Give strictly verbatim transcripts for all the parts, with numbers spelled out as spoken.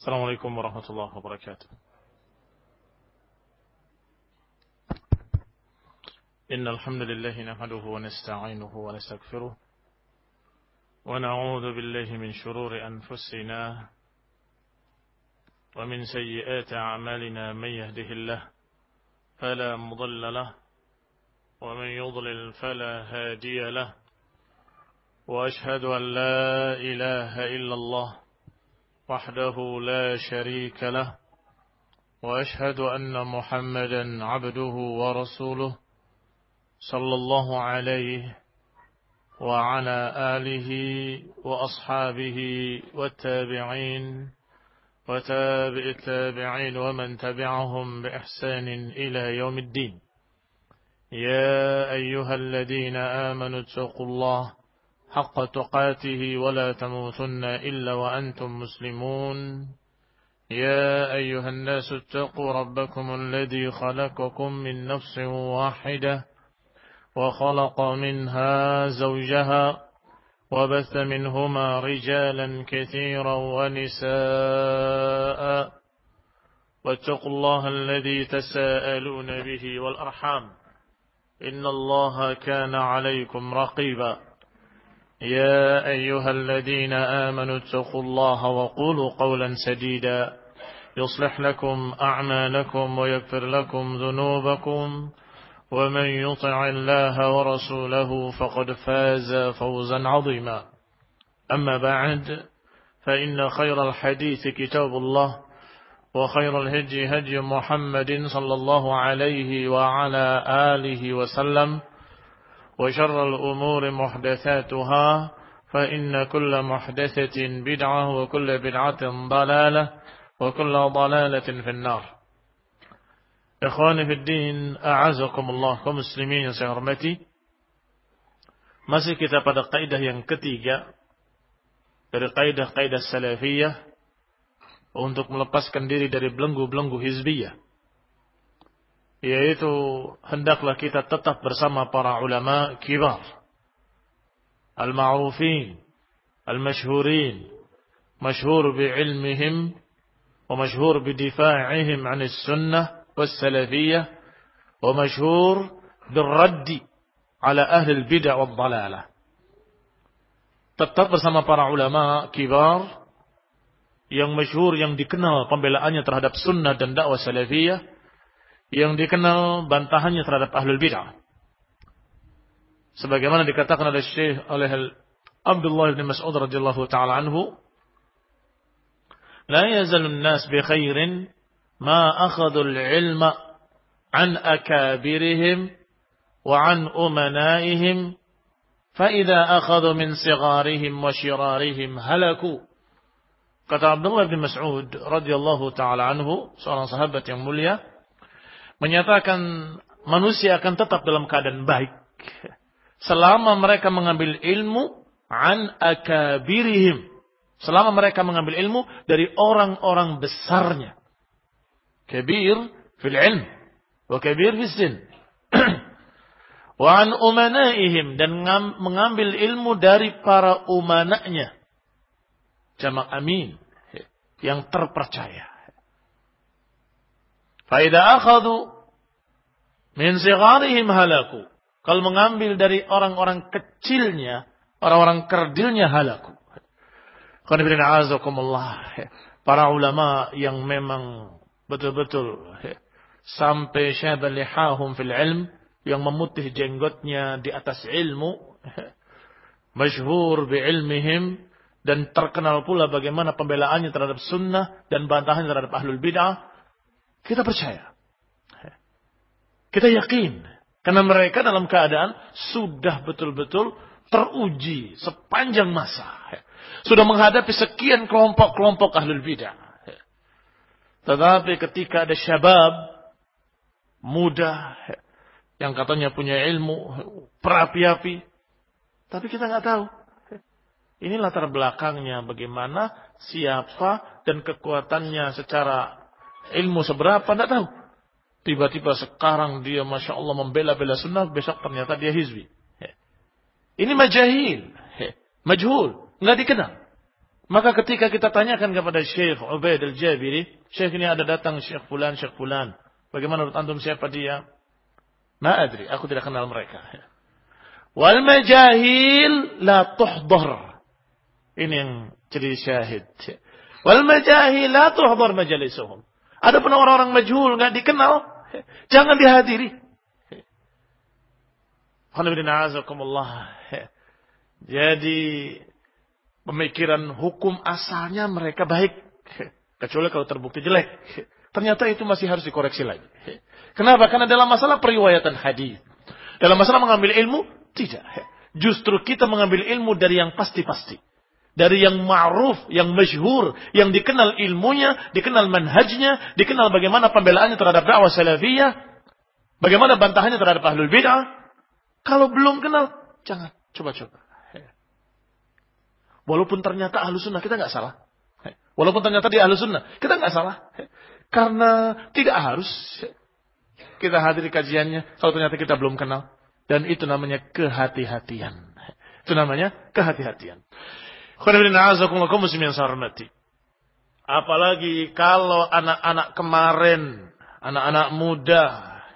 السلام عليكم ورحمة الله وبركاته. إن الحمد لله نحمده ونستعينه ونستغفره ونعوذ بالله من شرور أنفسنا ومن سيئات أعمالنا. من يهده الله فلا مضل له ومن يضلل فلا هادي له، وأشهد أن لا إله إلا الله وحده لا شريك له، وأشهد أن محمدا عبده ورسوله صلى الله عليه وعلى آله وأصحابه والتابعين وتابع التابعين ومن تبعهم بإحسان إلى يوم الدين. يا أيها الذين آمنوا اتقوا الله حق تقاته ولا تموتن إلا وأنتم مسلمون. يا أيها الناس اتقوا ربكم الذي خلقكم من نفس واحدة وخلق منها زوجها وبث منهما رجالا كثيرا ونساء، واتقوا الله الذي تساءلون به والأرحام إن الله كان عليكم رقيبا. يا أيها الذين آمنوا اتقوا الله وقولوا قولا سديدا يصلح لكم أعمالكم ويغفر لكم ذنوبكم، ومن يطع الله ورسوله فقد فاز فوزا عظيما. أما بعد، فإن خير الحديث كتاب الله، وخير الهدي هدي محمد صلى الله عليه وعلى آله وسلم، وشر الأمور محدثاتها، فإن كل محدثة بدعة وكل بدعة ضلالة وكل ضلالة في النار. Ikhwani fi din, a'azakumullah, kaum muslimin yang saya hormati. Masih kita pada kaidah yang ketiga dari kaidah-kaidah salafiyah untuk melepaskan diri dari belenggu-belenggu hizbiyah, yaitu hendaklah kita tetap bersama para ulama kibar, al-ma'rufin, al-mashhurin, mashhur bi'ilmihim wa mashhur bidifa'ihim 'anis sunnah was-salafiyah wa mashhur birraddi 'ala ahli al-bid'ah wad-dhalalah. Tetap bersama para ulama kibar yang masyhur, yang dikenal pembelaannya terhadap sunnah dan dakwah salafiyah, yang dikenal bantahannya terhadap ahlul bid'ah. Sebagaimana dikatakan oleh Syekh oleh Abdullah bin Mas'ud radhiyallahu taala anhu, la yazalun nas bi khairin ma akhadhu al-ilma an akabirihim wa an umanaihim, fa idza akhadhu min sigharihim wa shirarihim halaku. Kata Abdullah bin Mas'ud radhiyallahu taala anhu, seorang sahabat yang mulia, menyatakan manusia akan tetap dalam keadaan baik selama mereka mengambil ilmu an akabirihim, selama mereka mengambil ilmu dari orang-orang besarnya. Kabir fil ilm wa kabir fil sin. Wa an umanaihim, dan mengambil ilmu dari para umananya, jamak amin, yang terpercaya. Fa idza akhadhu min sigharihim halaku, kalau mengambil dari orang-orang kecilnya, orang-orang kerdilnya halaku. Qanibina azakumullah, para ulama yang memang betul-betul sampai syabal lihahum fil ilm, yang memutih jenggotnya di atas ilmu, masyhur bi ilmihim, dan terkenal pula bagaimana pembelaannya terhadap sunnah dan bantahannya terhadap ahlul bid'ah. Kita percaya, kita yakin, karena mereka dalam keadaan sudah betul-betul teruji sepanjang masa, sudah menghadapi sekian kelompok-kelompok ahlul bid'ah. Tetapi ketika ada syabab muda yang katanya punya ilmu berapi-api, tapi kita nggak tahu ini latar belakangnya bagaimana, siapa, dan kekuatannya secara ilmu seberapa, nggak tahu. Tiba-tiba sekarang dia masya Allah membela-bela sunnah, besok ternyata dia hizbi. Ini majahil, majhul, nggak dikenal. Maka ketika kita tanyakan kepada Syekh Ubaid al-Jabiri, Syekh ini ada datang Syekh Fulan, Syekh Fulan. Bagaimana menurut antum siapa dia? Ma adri, aku tidak kenal mereka. Wal majahil la tuhdhar. Ini yang jadi syahid. Wal majahil la tuhdhar majalisuhum. Ada pun orang-orang majhul enggak dikenal, jangan dihadiri. Jadi pemikiran hukum asalnya mereka baik, kecuali kalau terbukti jelek. Ternyata itu masih harus dikoreksi lagi. Kenapa? Karena dalam masalah periwayatan hadis, dalam masalah mengambil ilmu, tidak. Justru kita mengambil ilmu dari yang pasti-pasti. Dari yang ma'ruf, yang masyhur, yang dikenal ilmunya, dikenal manhajnya, dikenal bagaimana pembelaannya terhadap dakwah salafiyah, bagaimana bantahannya terhadap ahlul bid'ah. Kalau belum kenal, jangan coba-coba. Walaupun ternyata ahlu sunnah, kita nggak salah. Walaupun ternyata dia ahlu sunnah, kita nggak salah. Karena tidak harus kita hadiri kajiannya kalau ternyata kita belum kenal. Dan itu namanya kehati-hatian. Itu namanya kehati-hatian. Apalagi kalau anak-anak kemarin, anak-anak muda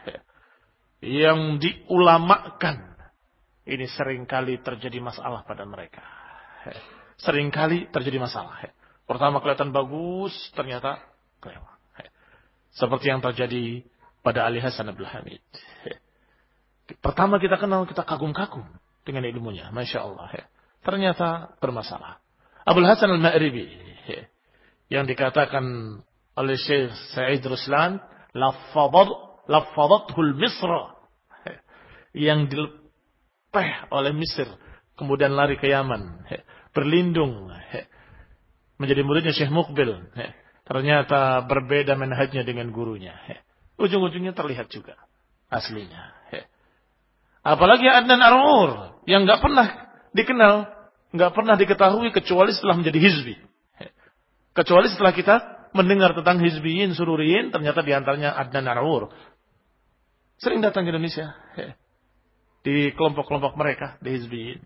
yang diulamakan, ini seringkali terjadi masalah pada mereka. Seringkali terjadi masalah. Pertama kelihatan bagus, ternyata kelewat. Seperti yang terjadi pada Ali Hasan Abdul Hamid. Pertama kita kenal, kita kagum-kagum dengan ilmunya. Masya Allah. Ternyata bermasalah. Abdul Hasan Al-Ma'ribi, yang dikatakan oleh Syekh Sa'id Ruslan, Lafadathul Misra, yang dilepeh oleh Mesir, kemudian lari ke Yaman, berlindung, menjadi muridnya Syekh Muqbil. Ternyata berbeda manhajnya dengan gurunya. Ujung-ujungnya terlihat juga aslinya. Apalagi Adnan Ar-Ur yang nggak pernah dikenal, nggak pernah diketahui kecuali setelah menjadi hizbi. Kecuali setelah kita mendengar tentang hizbiyin, sururiyin, ternyata diantaranya Adnan Ar-Ur. Sering datang ke Indonesia di kelompok-kelompok mereka, di hizbiyin.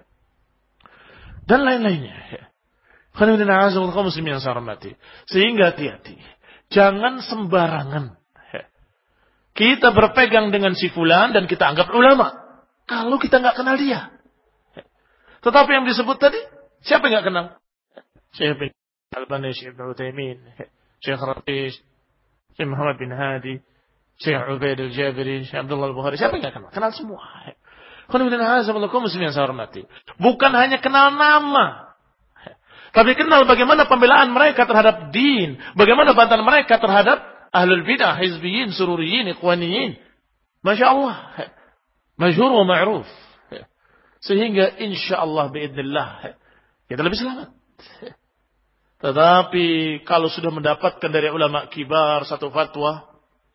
Dan lain-lainnya. Sehingga hati-hati. Jangan sembarangan kita berpegang dengan si fulan dan kita anggap ulama. Kalau kita nggak kenal dia. Tetapi yang disebut tadi, siapa yang nggak kenal? Syekh bin Albani, Syekh bin Utsaimin, Syekh Rabi, Syekh Muhammad bin Hadi, Syekh Ubaid al-Jabiri, Syekh Abdullah al-Bukhari. Siapa yang nggak kenal? Kenal semua. Bukan hanya kenal nama, tapi kenal bagaimana pembelaan mereka terhadap din, bagaimana bantahan mereka terhadap ahlul bidah, hizbiyin, sururiyin, ikhwaniyin. Masya Allah. Masyhur wa ma'ruf. Sehingga insyaAllah biidznillah kita lebih selamat. Tetapi kalau sudah mendapatkan dari ulama kibar satu fatwa,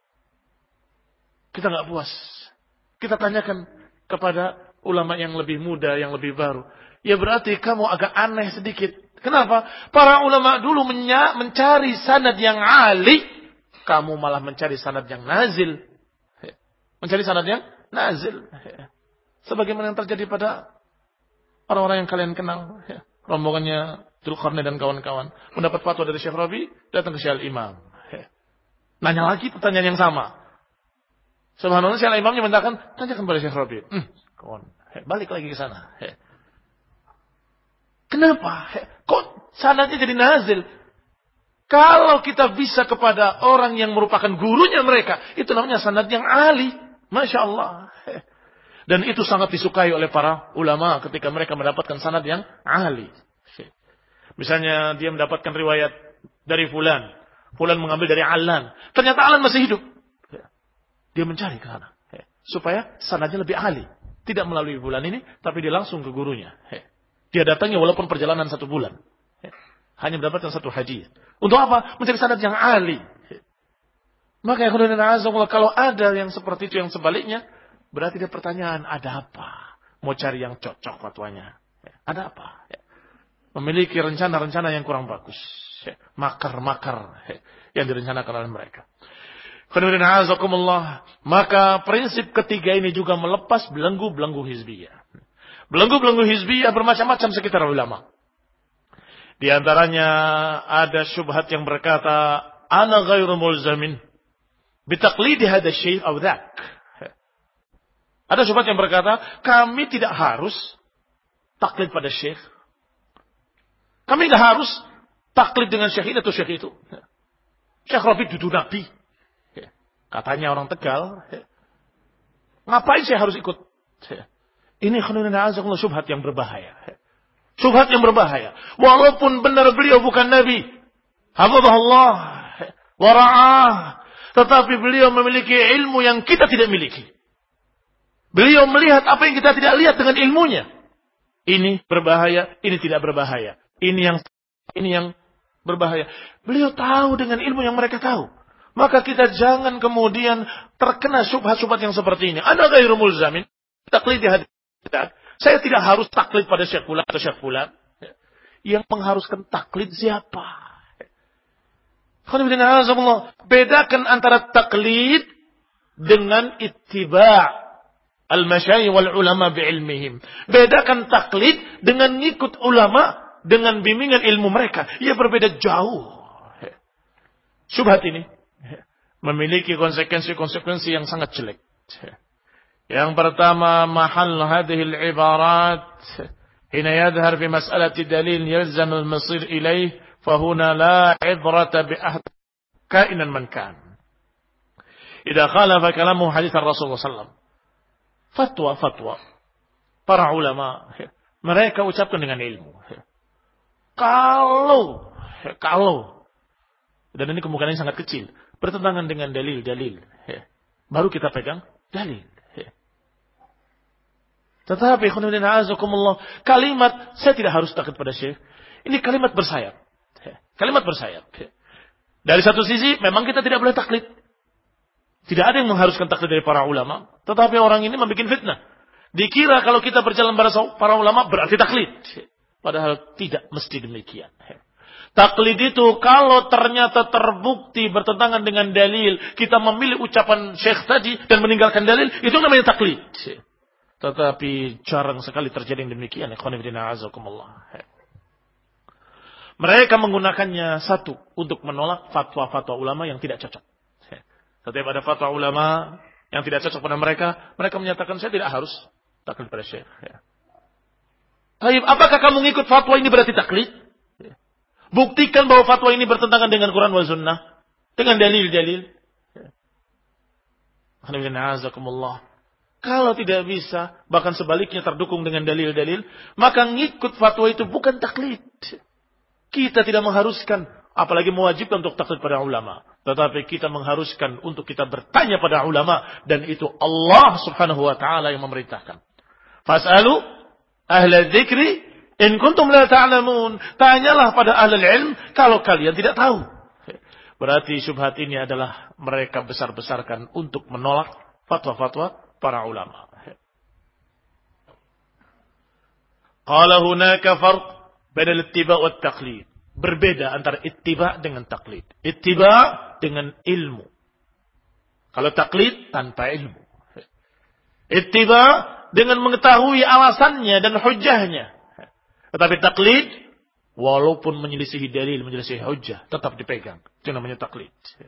kita nggak puas. Kita tanyakan kepada ulama yang lebih muda, yang lebih baru. Ya berarti kamu agak aneh sedikit. Kenapa? Para ulama dulu menya- mencari sanad yang ali, kamu malah mencari sanad yang nazil. Mencari sanad yang nazil. Sebagaimana yang terjadi pada orang-orang yang kalian kenal. Rombongannya Dzulqarnain dan kawan-kawan. Mendapat fatwa dari Syekh Rabi, datang ke Syekh Imam. Nanya lagi pertanyaan yang sama. Subhanallah, Syekh Imamnya mengatakan, tanyakan pada Syekh Rabi. Hmm, kawan, balik lagi ke sana. Kenapa? Kok sanadnya jadi nazil? Kalau kita bisa kepada orang yang merupakan gurunya mereka, itu namanya sanad yang ali. Masya Allah. Dan itu sangat disukai oleh para ulama ketika mereka mendapatkan sanad yang ali. Misalnya dia mendapatkan riwayat dari fulan. Fulan mengambil dari Alan. Ternyata Alan masih hidup. Dia mencari ke sana. Supaya sanadnya lebih ali. Tidak melalui fulan ini, tapi dia langsung ke gurunya. Dia datangnya walaupun perjalanan satu bulan. Hanya mendapatkan satu hadis. Untuk apa? Mencari sanad yang ali. Maka ya kalau ada yang seperti itu, yang sebaliknya, berarti dia pertanyaan, ada apa? Mau cari yang cocok fatwanya. Ada apa? Memiliki rencana-rencana yang kurang bagus. Makar-makar yang direncanakan oleh mereka. Maka prinsip ketiga ini juga melepas belenggu-belenggu hizbiyah. Belenggu-belenggu hizbiyah bermacam-macam sekitar ulama. Di antaranya ada syubhat yang berkata, ana ghairu mulzamin bitaqlidi hadha syai' aw dzak. Ada syubhat yang berkata, kami tidak harus taklid pada syekh. Kami tidak harus taklid dengan syekh ini atau syekh itu. Syekh Rabi dudu nabi. Katanya orang Tegal. Ngapain saya harus ikut? Ini khonunina azakullah syubhat yang berbahaya. Syubhat yang berbahaya. Walaupun benar beliau bukan nabi. Hafizahullah. Wara'ah. Tetapi beliau memiliki ilmu yang kita tidak miliki. Beliau melihat apa yang kita tidak lihat dengan ilmunya. Ini berbahaya, ini tidak berbahaya. Ini yang ini yang berbahaya. Beliau tahu dengan ilmu yang mereka tahu. Maka kita jangan kemudian terkena syubhat-syubhat yang seperti ini. Ana ghairu mulzamin taklid hadis. Saya tidak harus taklid pada Syekh fulan atau Syekh fulan. Yang mengharuskan taklid siapa? Bedakan antara taklid dengan ittiba' al-masyayikh wal ulama bi'ilmihim. Bedakan taklid dengan ngikut ulama dengan bimbingan ilmu mereka. Ia berbeda jauh. Syubhat ini memiliki konsekuensi-konsekuensi yang sangat jelek. Yang pertama, mahal hadhihi al-ibarat hina yadhhar fi mas'alati dalil yalzam al-masir ilayh fahuna la ibrata bi ahad kainan man kan. Idza khalafa kalamu hadits Rasulullah sallallahu alaihi wasallam. Fatwa-fatwa para ulama mereka ucapkan dengan ilmu. Kalau kalau dan ini kemungkinannya sangat kecil bertentangan dengan dalil-dalil, baru kita pegang dalil. Tetapi kalimat saya tidak harus taklid pada syekh. Ini kalimat bersayap. Kalimat bersayap. Dari satu sisi memang kita tidak boleh taklid. Tidak ada yang mengharuskan taklid dari para ulama. Tetapi orang ini membuat fitnah. Dikira kalau kita berjalan pada para ulama berarti taklid. Padahal tidak mesti demikian. Taklid itu kalau ternyata terbukti bertentangan dengan dalil, kita memilih ucapan syekh tadi dan meninggalkan dalil, itu namanya taklid. Tetapi jarang sekali terjadi yang demikian. Mereka menggunakannya satu untuk menolak fatwa-fatwa ulama yang tidak cocok. Setiap ada fatwa ulama yang tidak cocok pada mereka, mereka menyatakan saya tidak harus taklid pada syekh. Baik, apakah kamu ngikut fatwa ini berarti taklid? Buktikan bahwa fatwa ini bertentangan dengan Quran wa Sunnah, dengan dalil-dalil. Alhamdulillah. Kalau tidak bisa, bahkan sebaliknya terdukung dengan dalil-dalil, maka ngikut fatwa itu bukan taklid. Kita tidak mengharuskan, apalagi mewajibkan untuk taklid pada ulama. Tetapi kita mengharuskan untuk kita bertanya pada ulama. Dan itu Allah subhanahu wa ta'ala yang memerintahkan. Fas'alu ahla dzikri in kuntum la ta'lamun. Tanyalah pada ahli ilm kalau kalian tidak tahu. Berarti syubhat ini adalah mereka besar-besarkan untuk menolak fatwa-fatwa para ulama. Qala hunaka farq baina al-ittiba' wa at-taqlid. Berbeda antara ittiba' dengan taklid. Ittiba' dengan ilmu. Kalau taklid tanpa ilmu. Ittiba' dengan mengetahui alasannya dan hujjahnya. Tetapi taklid walaupun menyelisihi dalil, menyelisihi hujjah, tetap dipegang. Itu namanya taklid.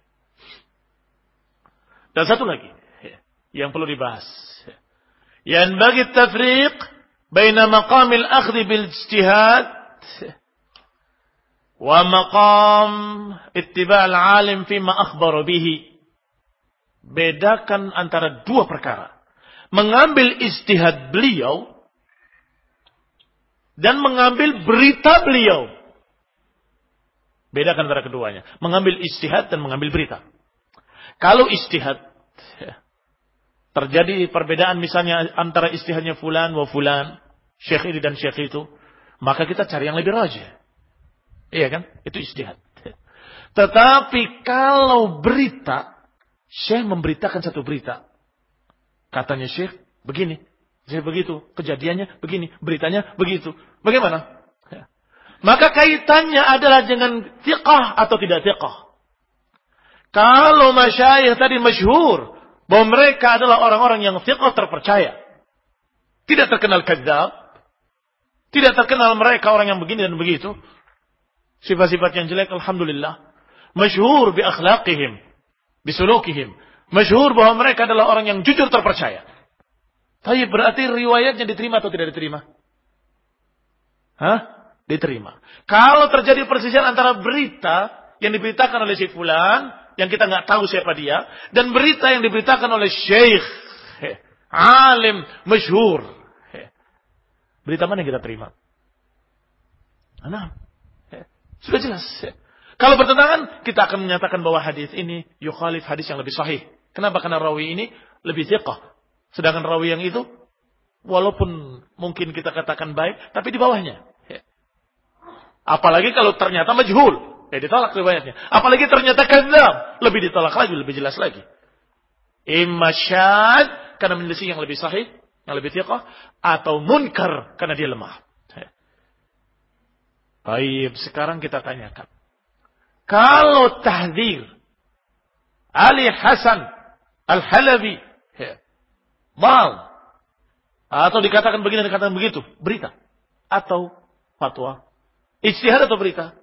Dan satu lagi yang perlu dibahas. Yang bagi tafriq baina maqamil akhdhi bil ijtihad wa maqam ittiba' al-alim fima akhbara bihi. Bedakan antara dua perkara. Mengambil ijtihad beliau dan mengambil berita beliau. Bedakan antara keduanya. Mengambil ijtihad dan mengambil berita. Kalau ijtihad terjadi perbedaan misalnya antara ijtihadnya fulan wa fulan, syekh ini dan syekh itu, maka kita cari yang lebih rajih. Iya kan? Itu ijtihad. Tetapi kalau berita, syekh memberitakan satu berita. Katanya syekh begini, syekh begitu, kejadiannya begini, beritanya begitu. Bagaimana? Maka kaitannya adalah dengan thiqah atau tidak thiqah. Kalau masyayikh tadi masyhur bahwa mereka adalah orang-orang yang thiqah terpercaya. Tidak terkenal kadzab. Tidak terkenal mereka orang yang begini dan begitu. sifat-sifat yang jelek, alhamdulillah. Masyhur bi akhlaqihim, bi sulukihim. Masyhur bahwa mereka adalah orang yang jujur terpercaya. Tapi berarti riwayatnya diterima atau tidak diterima? Hah? Diterima. Kalau terjadi persisian antara berita yang diberitakan oleh si fulan, yang kita nggak tahu siapa dia, dan berita yang diberitakan oleh syekh, alim, masyhur. Berita mana yang kita terima? Nah, sudah jelas. Kalau bertentangan, kita akan menyatakan bahwa hadis ini yukhalif hadis yang lebih sahih. Kenapa? Karena rawi ini lebih thiqah. Sedangkan rawi yang itu, walaupun mungkin kita katakan baik, tapi di bawahnya. Apalagi kalau ternyata majhul, ya ditolak riwayatnya. Apalagi ternyata kadzdzab, lebih ditolak lagi, lebih jelas lagi. Imma syadz karena menyelisih yang lebih sahih, yang lebih thiqah, atau munkar karena dia lemah. Baik, sekarang kita tanyakan. Kalau tahdzir Ali Hasan Al-Halabi mal atau dikatakan begini, dikatakan begitu, berita atau fatwa, ijtihad atau berita?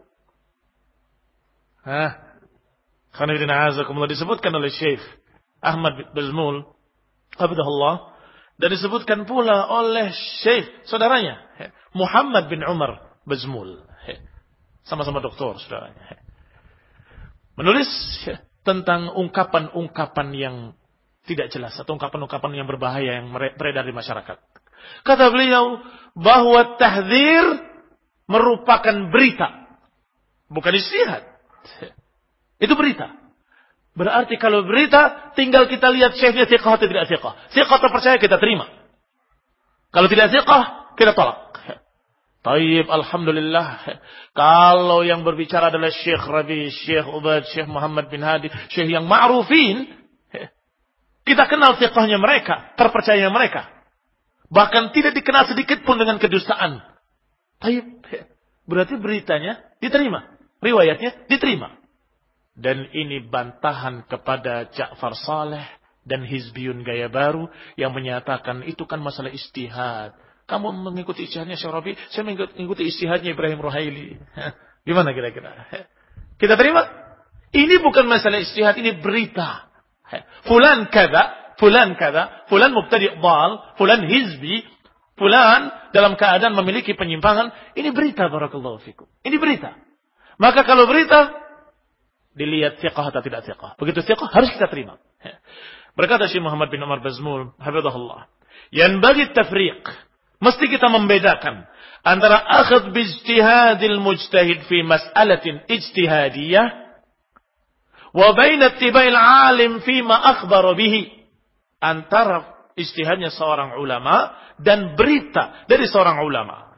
Hah? Khanifidina azakumullah, disebutkan oleh Syekh Ahmad Bazmul Abdullah, dan disebutkan pula oleh Syekh saudaranya Muhammad bin Umar Bazmul, sama-sama doktor saudaranya, menulis tentang ungkapan-ungkapan yang tidak jelas atau ungkapan-ungkapan yang berbahaya yang beredar di masyarakat. Kata beliau bahwa tahdzir merupakan berita, bukan ijtihad. Itu berita. Berarti kalau berita, tinggal kita lihat syekhnya thiqah atau tidak thiqah. Thiqah terpercaya kita terima. Kalau tidak thiqah, kita tolak. Taib, alhamdulillah. Kalau yang berbicara adalah Syekh Rabi, Syekh Ubad, Syekh Muhammad bin Hadi, Syekh yang ma'rufin, kita kenal thiqahnya mereka, terpercayanya mereka. Bahkan tidak dikenal sedikit pun dengan kedustaan. Taib, berarti beritanya diterima, riwayatnya diterima. Dan ini bantahan kepada Ja'far Saleh dan Hizbiyun gaya baru yang menyatakan itu kan masalah ijtihad. Kamu mengikuti ijtihadnya Syekh Rabi, saya mengikuti ijtihadnya Ibrahim Ruhaili. Gimana kira-kira? Kita terima? Ini bukan masalah ijtihad, ini berita. Fulan kada, fulan kada, fulan mubtadi' dhal, fulan hizbi, fulan dalam keadaan memiliki penyimpangan. Ini berita, barakallahu fikum. Ini berita. Maka kalau berita, dilihat thiqah atau tidak thiqah. Begitu thiqah, harus kita terima. Berkata Syekh Muhammad bin Umar Bazmul, hafizahullah, yang bagi tafriq, mesti kita membedakan antara akhadh bi ijtihadil mujtahid fi mas'alatin ijtihadiyah wa baina ittiba'il alim fi ma akhbara bihi, antara ijtihadnya seorang ulama dan berita dari seorang ulama.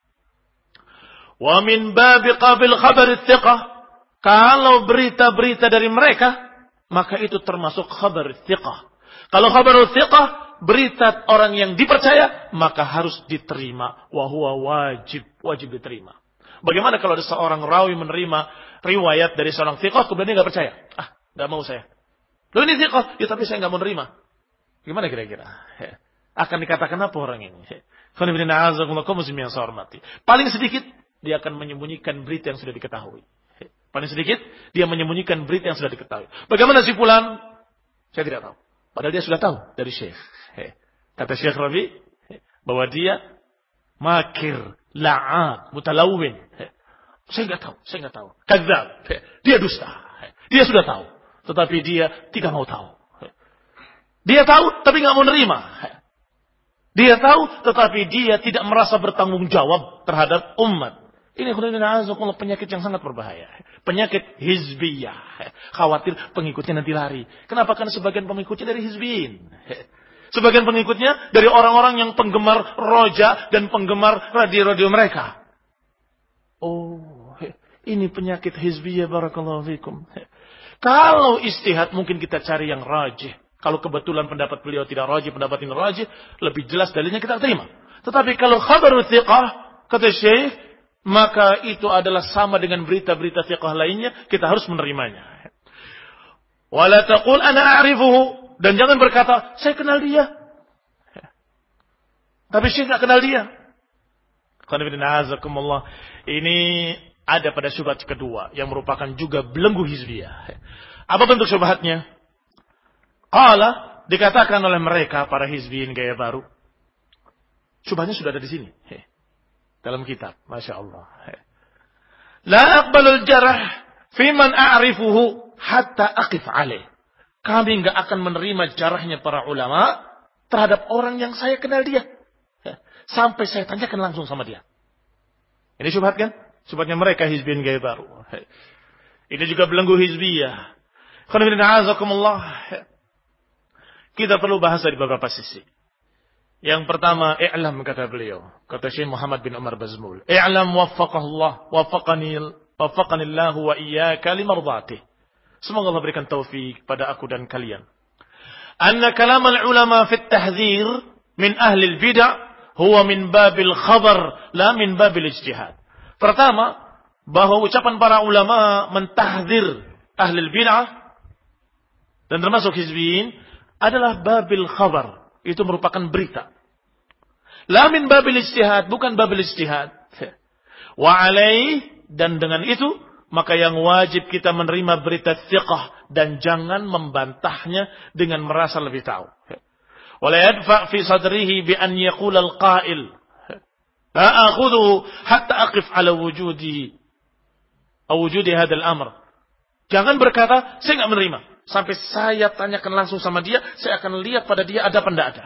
Wa min babi qabil khabar thiqah, kalau berita-berita dari mereka maka itu termasuk khabar thiqah. Kalau khabar thiqah, berita orang yang dipercaya, maka harus diterima. Wahuwa wajib, wajib diterima. Bagaimana kalau ada seorang rawi menerima riwayat dari seorang thiqah, kemudian dia nggak percaya? Ah, nggak mau saya. Loh ini thiqah, ya tapi saya nggak mau nerima. Gimana kira-kira? Akan dikatakan apa orang ini? Paling sedikit dia akan menyembunyikan berita yang sudah diketahui. Paling sedikit dia menyembunyikan berita yang sudah diketahui. Bagaimana si fulan? Saya tidak tahu. Padahal dia sudah tahu dari syekh. Kata Syekh Rabi bahwa dia makir, la'ab, mutalawwin. Saya nggak tahu, saya nggak tahu. Kadzdzab. Dia dusta. Dia sudah tahu, tetapi dia tidak mau tahu. Dia tahu tapi nggak mau nerima. Dia tahu tetapi dia tidak merasa bertanggung jawab terhadap umat. Ini penyakit yang sangat berbahaya. Penyakit hizbiyah. Khawatir pengikutnya nanti lari. Kenapa? Karena sebagian pengikutnya dari hizbiyin. Sebagian pengikutnya dari orang-orang yang penggemar roja dan penggemar radio-radio mereka. Oh, ini penyakit hizbiyah, barakallahu fikum. Kalau istihad mungkin kita cari yang rajih. Kalau kebetulan pendapat beliau tidak rajih, pendapat ini rajih, lebih jelas dalilnya kita terima. Tetapi kalau khabar thiqah, kata Syekh, maka itu adalah sama dengan berita-berita thiqah lainnya, kita harus menerimanya. Wala taqul ana a'rifuhu, dan jangan berkata saya kenal dia. Tapi Syekh enggak kenal dia. Qanibina azakumullah. Ini ada pada syubhat kedua yang merupakan juga belenggu hizbiyah. Apa bentuk syubhatnya? Qala, dikatakan oleh mereka para hizbiyin gaya baru. Syubhatnya sudah ada di sini. Dalam kitab, Masya Allah. La aqbalul jarah fi man a'rifuhu hatta aqif alaih. Kami enggak akan menerima jarahnya para ulama terhadap orang yang saya kenal dia. Sampai saya tanyakan langsung sama dia. Ini syubhat kan? Syubhatnya mereka hizbiyin gaya baru. Ini juga belenggu hizbiyah. Kita perlu bahas dari beberapa sisi. Yang pertama, i'lam kata beliau, kata Syekh Muhammad bin Umar Bazmul. I'lam waffaqahullah, waffaqani waffaqani Allah wa iyyaka limardhatih. Semoga Allah berikan taufik pada aku dan kalian. Anna kalam al-ulama fi at-tahdhir min ahli al-bid'ah huwa min babil khabar la min babil ijtihad. Pertama, bahwa ucapan para ulama mentahdzir ahli al-bid'ah dan termasuk hizbiyin adalah babil khabar. Itu merupakan berita. La min babil ijtihad, bukan babil ijtihad. Wa alaih, dan dengan itu maka yang wajib kita menerima berita thiqah dan jangan membantahnya dengan merasa lebih tahu. Wala yadfa fi sadrihi bi an yaqula al-qa'il la akhudhu hatta aqif ala wujudihi aw wujudi hadzal amr. Jangan berkata saya enggak menerima sampai saya tanyakan langsung sama dia, saya akan lihat pada dia ada apa enggak ada.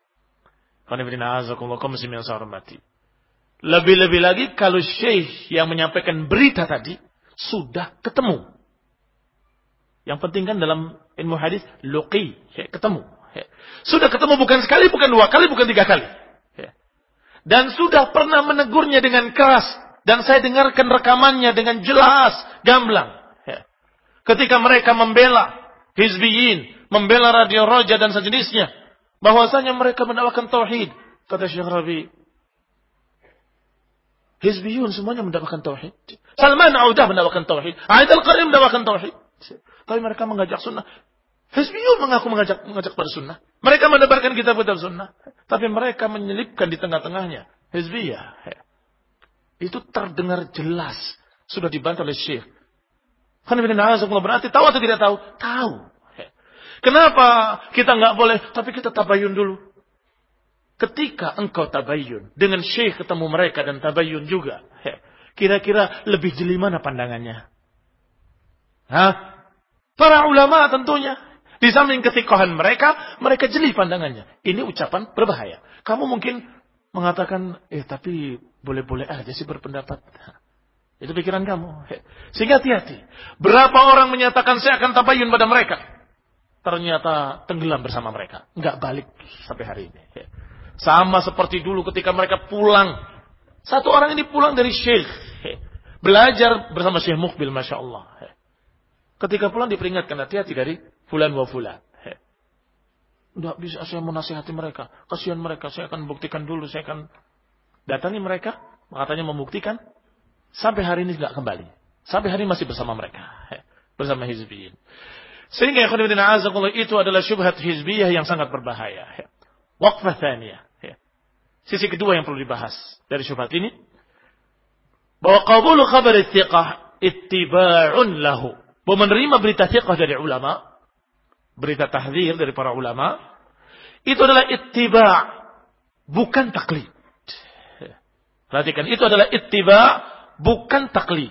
Lebih-lebih lagi kalau syekh yang menyampaikan berita tadi sudah ketemu. Yang penting kan dalam ilmu hadis luqi, ketemu. Sudah ketemu bukan sekali, bukan dua kali, bukan tiga kali. Dan sudah pernah menegurnya dengan keras. Dan saya dengarkan rekamannya dengan jelas, gamblang. Ketika mereka membela hizbiyin, membela Radio Roja dan sejenisnya, bahwasanya mereka mendakwakan tauhid. Kata Syekh Rabi, hizbiyun semuanya mendakwakan tauhid. Salman Audah mendakwakan tauhid. Aid Al-Qarim mendakwakan tauhid. Tapi mereka mengajak sunnah. Hizbiyun mengaku mengajak mengajak pada sunnah. Mereka mendebarkan kitab-kitab sunnah, tapi mereka menyelipkan di tengah-tengahnya hizbiyah. Itu terdengar jelas, sudah dibantah oleh Syekh. Berarti tahu atau tidak tahu? Tahu. Kenapa kita nggak boleh? Tapi kita tabayun dulu. Ketika engkau tabayun dengan Syekh ketemu mereka dan tabayun juga, kira-kira lebih jeli mana pandangannya? Hah? Para ulama tentunya. Di samping ketikohan mereka, mereka jeli pandangannya. Ini ucapan berbahaya. Kamu mungkin mengatakan, eh tapi boleh-boleh aja sih berpendapat. Itu pikiran kamu. Sehingga hati-hati. Berapa orang menyatakan saya akan tabayun pada mereka. Ternyata tenggelam bersama mereka. Enggak balik sampai hari ini. Sama seperti dulu ketika mereka pulang. Satu orang ini pulang dari Syekh. Belajar bersama Syekh Muqbil, Masya Allah. Ketika pulang diperingatkan, hati-hati dari fulan wa fulan. Enggak bisa saya menasihati mereka. Kasihan mereka. Saya akan buktikan dulu. Saya akan datangi mereka. Katanya membuktikan. Sampai hari ini tidak kembali. Sampai hari ini masih bersama mereka. Bersama hizbiyin. Sehingga itu adalah syubhat hizbiyah yang sangat berbahaya. Waqfah thaniyah. Sisi kedua yang perlu dibahas dari syubhat ini. Bahwa qabulu khabar thiqah ittiba'un lahu. Bahwa menerima berita thiqah dari ulama. Berita tahdzir dari para ulama. Itu adalah ittiba'. Bukan taklid. Perhatikan. Itu adalah ittiba'. Bukan taklid.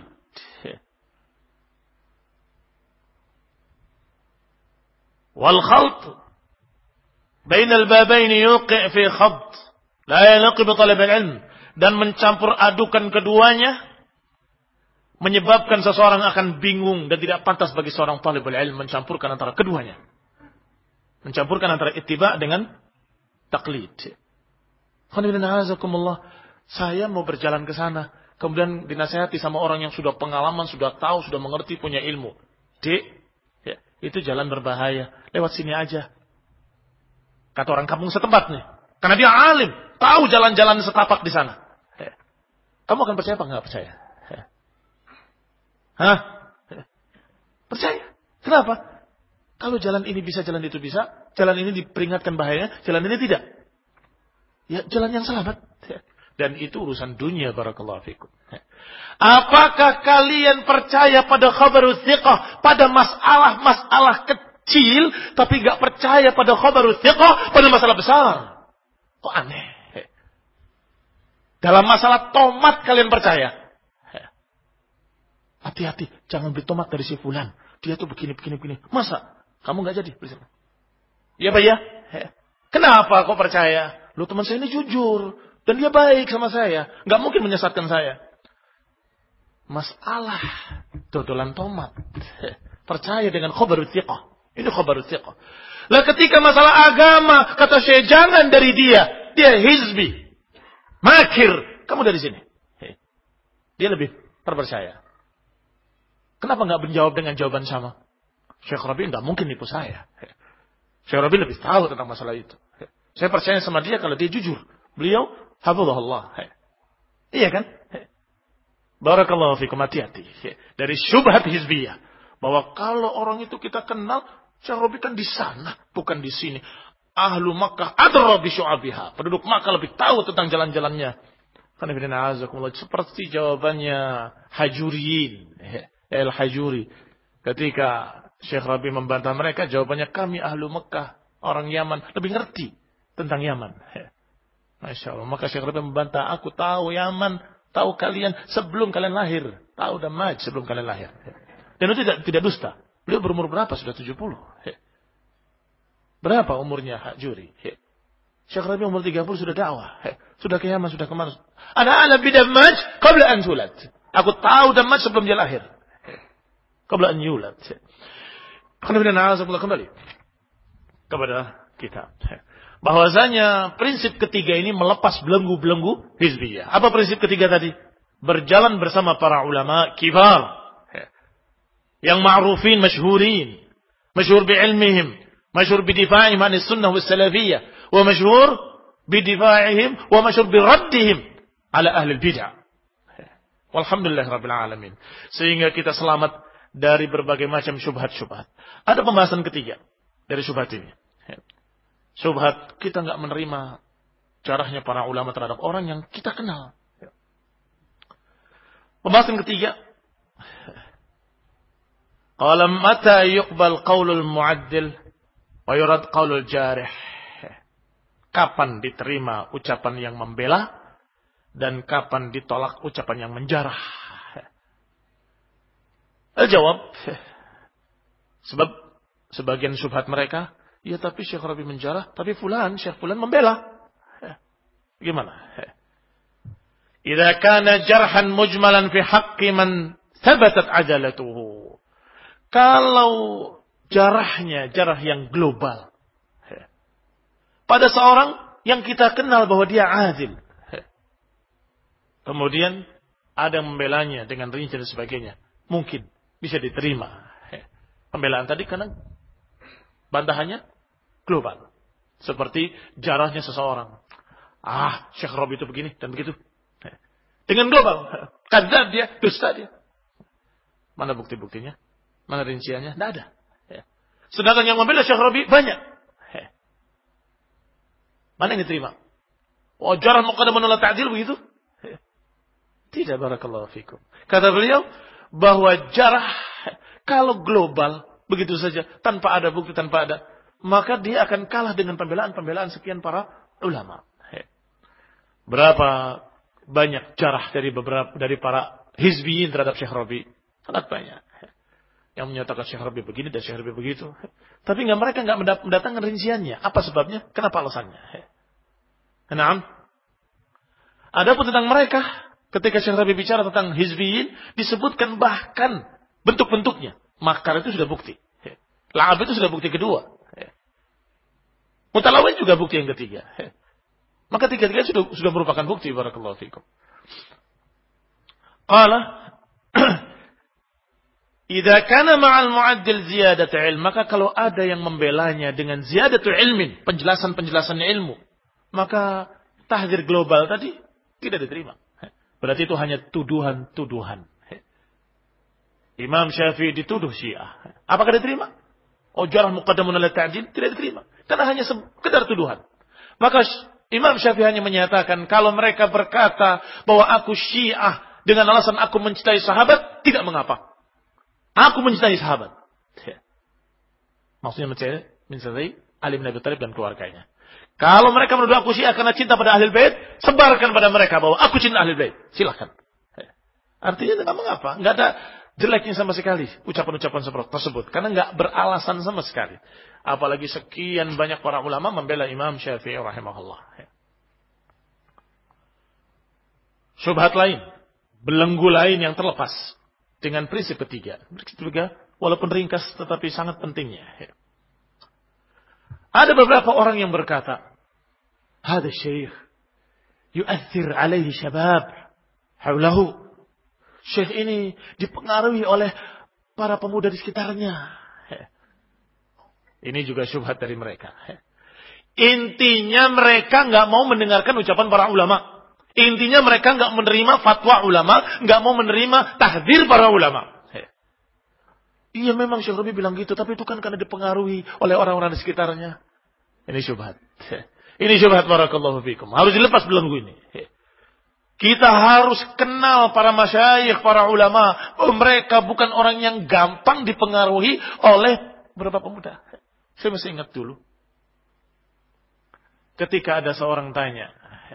Wal khalt bain al-babain yuqi' fi khabt la yalqi bi talab al-ilm, dan mencampur adukan keduanya menyebabkan seseorang akan bingung dan tidak pantas bagi seorang talibul ilm mencampurkan antara keduanya. Mencampurkan antara ittiba' dengan taklid. Saya mau berjalan ke sana. Kemudian dinasihati sama orang yang sudah pengalaman, sudah tahu, sudah mengerti, punya ilmu. Dek, ya, itu jalan berbahaya. Lewat sini aja. Kata orang kampung setempat nih. Karena dia alim, tahu jalan-jalan setapak di sana. Ya. Kamu akan percaya apa enggak percaya? Ya. Hah? Ya. Percaya. Kenapa? Kalau jalan ini bisa, jalan itu bisa. Jalan ini diperingatkan bahayanya, jalan ini tidak. Ya, jalan yang selamat. Ya. Dan itu urusan dunia, barakallahu fikum. Apakah kalian percaya pada khabarul thiqah, pada masalah-masalah kecil, tapi gak percaya pada khabarul thiqah, pada masalah besar? Kok aneh? Dalam masalah tomat kalian percaya? Hati-hati, jangan beli tomat dari si fulan. Dia tuh begini, begini, begini. Masa? Kamu gak jadi beli? Iya Pak ya? Kenapa kok percaya? Lu teman saya ini jujur. Dan dia baik sama saya. Gak mungkin menyesatkan saya. Masalah dodolan tomat. Percaya dengan khabarul thiqah. Ini khabarul thiqah. Lah ketika masalah agama, kata saya jangan dari dia. Dia hizbi. Makir. Kamu dari sini. Dia lebih terpercaya. Kenapa gak menjawab dengan jawaban sama? Syekh Rabi gak mungkin nipu saya. Syekh Rabi lebih tahu tentang masalah itu. Saya percaya sama dia kalau dia jujur. Beliau hafizahullah. Iya kan? Barakallahu fikum, hati-hati. Dari syubhat hizbiyah. Bahwa kalau orang itu kita kenal, Syekh Rabi kan di sana, bukan di sini. Ahlu Makkah adra bi syu'abiha. Penduduk Makkah lebih tahu tentang jalan-jalannya. Seperti jawabannya Hajuriyin. Al-Hajuri. Ketika Syekh Rabi membantah mereka, jawabannya kami ahlu Makkah, orang Yaman, lebih ngerti tentang Yaman. Masya Allah. Maka Syekh Rabi membantah, aku tahu Yaman, tahu kalian sebelum kalian lahir. Tahu Damaj sebelum kalian lahir. Dan itu tidak, tidak dusta. Beliau berumur berapa? Sudah tujuh puluh. Berapa umurnya Hajuri? Syekh Rabi umur tiga puluh sudah dakwah. Sudah ke Yaman, sudah kemana? Ana ala bi Damaj qabla an tulad. Aku tahu Damaj sebelum dia lahir. Qabla an yulad. Kembali kepada kita. Bahwasanya prinsip ketiga ini melepas belenggu-belenggu hizbiyah. Apa prinsip ketiga tadi? Berjalan bersama para ulama kibar. Yang ma'rufin, masyhurin. Masyhur bi'ilmihim. Masyhur bidifa'ihim anis sunnah was salafiyah. Wa masyhur bidifa'ihim. Wa masyhur biraddihim ala ahli bid'ah. Walhamdulillah rabbil alamin. Sehingga kita selamat dari berbagai macam syubhat-syubhat. Ada pembahasan ketiga dari syubhat ini. Syubhat kita nggak menerima caranya para ulama terhadap orang yang kita kenal. Pembahasan ketiga. Qala mata yuqbal qaulul mu'addil wa yurad qaulul jarih. Kapan diterima ucapan yang membela dan kapan ditolak ucapan yang menjarah? Al-jawab, sebab sebagian syubhat mereka, ya tapi Syekh Rabi menjarah, tapi fulan, Syekh fulan membela. Gimana? Idza kana jarhan mujmalan fi haqqi man thabatat adalatuhu. Kalau jarahnya jarah yang global pada seorang yang kita kenal bahwa dia adil, kemudian ada yang membelanya dengan rinci dan sebagainya, mungkin bisa diterima pembelaan tadi karena bantahannya global. Seperti jarahnya seseorang. Ah, Syekh Rabi itu begini dan begitu. Dengan global. Kadzab dia, dusta dia. Mana bukti-buktinya? Mana rinciannya? Tidak ada. Sedangkan yang membela Syekh Rabi banyak. Mana yang diterima? Oh, jarah muqaddam ala ta'dil begitu? Tidak, barakallahu fikum. Kata beliau, bahwa jarah kalau global begitu saja tanpa ada bukti, tanpa ada, maka dia akan kalah dengan pembelaan-pembelaan sekian para ulama. Berapa banyak jarah dari beberapa dari para hizbiyin terhadap Syekh Rabi? Sangat banyak. Yang menyatakan Syekh Rabi begini dan Syekh Rabi begitu. Tapi enggak, mereka enggak mendatangkan rinciannya. Apa sebabnya? Kenapa alasannya? Naam. Adapun tentang mereka, ketika Syekh Rabi bicara tentang hizbiyin, disebutkan bahkan bentuk-bentuknya. Makar itu sudah bukti. La'ab itu sudah bukti kedua. Mutalawin juga bukti yang ketiga. Maka tiga-tiga sudah, sudah merupakan bukti. Barakallahu fikum. Qala idza kana ma'al mu'addil ziyadatu ilm, maka kalau ada yang membelanya dengan ziyadatu ilmin, penjelasan-penjelasannya ilmu, maka tahdzir global tadi tidak diterima. Berarti itu hanya tuduhan-tuduhan. Imam Syafi'i dituduh Syiah. Apakah diterima? Oh, jarah muqaddamun ala ta'dil, tidak diterima. Karena hanya sekedar tuduhan. Maka Imam Syafi'i hanya menyatakan kalau mereka berkata bahwa aku Syiah dengan alasan aku mencintai sahabat, tidak mengapa. Aku mencintai sahabat. Maksudnya mencintai Ali bin Abi Thalib dan keluarganya. Kalau mereka menuduh aku Syiah karena cinta pada Ahlul Bait, sebarkan pada mereka bahwa aku cinta Ahlul Bait. Silakan. Artinya tidak mengapa, enggak ada jeleknya sama sekali ucapan-ucapan seperti tersebut karena enggak beralasan sama sekali. Apalagi sekian banyak para ulama membela Imam Syafi'i rahimahullah. Syubhat lain, belenggu lain yang terlepas dengan prinsip ketiga. Prinsip ketiga walaupun ringkas tetapi sangat pentingnya. Ada beberapa orang yang berkata, "Hada syekh yu'athir alaihi syabab haulahu." Syekh ini dipengaruhi oleh para pemuda di sekitarnya. Ini juga syubhat dari mereka. Intinya mereka nggak mau mendengarkan ucapan para ulama. Intinya mereka nggak menerima fatwa ulama, nggak mau menerima tahdzir para ulama. Iya memang Syekh Rabi bilang gitu, tapi itu kan karena dipengaruhi oleh orang-orang di sekitarnya. Ini syubhat. Ini syubhat barakallahu fikum. Harus dilepas belenggu ini. Kita harus kenal para masyayikh, para ulama. Mereka bukan orang yang gampang dipengaruhi oleh beberapa pemuda. Saya masih ingat dulu. Ketika ada seorang tanya.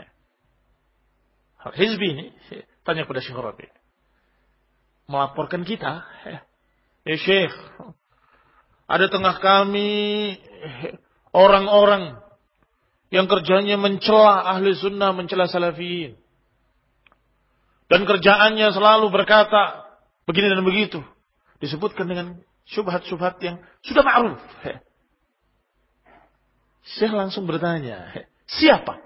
Hizbi ini tanya kepada Syekh Rabi. Melaporkan kita. Ya Syekh, ada tengah kami orang-orang yang kerjanya mencela ahli sunnah, mencela salafiyin. Dan kerjaannya selalu berkata begini dan begitu. Disebutkan dengan syubhat-syubhat yang sudah ma'ruf. Syekh langsung bertanya, siapa?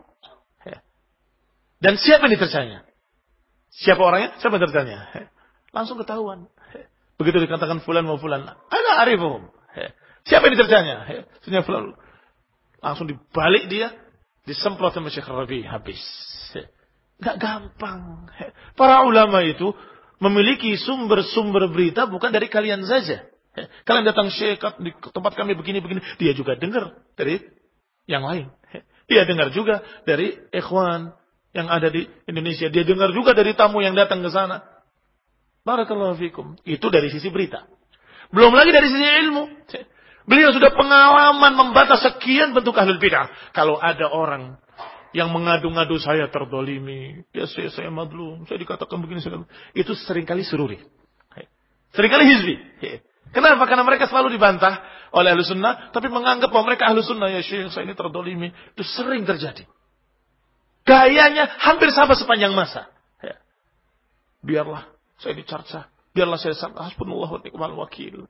Dan siapa yang ditanya? Siapa orangnya? Siapa yang ditanya? Langsung ketahuan. Begitu dikatakan fulan mau fulan, ana arifuhum. Siapa yang ditanya? Sunya fulan. Langsung dibalik dia, disemprot sama Syekh Rabi, habis. Gak gampang. Para ulama itu memiliki sumber-sumber berita bukan dari kalian saja. Kalian datang Syekh di tempat kami begini-begini, dia juga dengar dari yang lain. Dia dengar juga dari ikhwan yang ada di Indonesia. Dia dengar juga dari tamu yang datang ke sana. Barakallahu fikum. Itu dari sisi berita. Belum lagi dari sisi ilmu. Beliau sudah pengalaman membantah sekian bentuk ahlul bid'ah. Kalau ada orang yang mengadu-ngadu saya terdolimi, ya saya, saya madlum, saya dikatakan begini, saya, itu seringkali sururi. Seringkali hizbi. Kenapa? Karena mereka selalu dibantah oleh ahlu sunnah, tapi menganggap bahwa mereka ahlu sunnah, ya syekh saya ini terdolimi. Itu sering terjadi. Gayanya hampir sama sepanjang masa. Biarlah saya dicerca, biarlah saya sangka hasbunallah wa ni'mal wakil.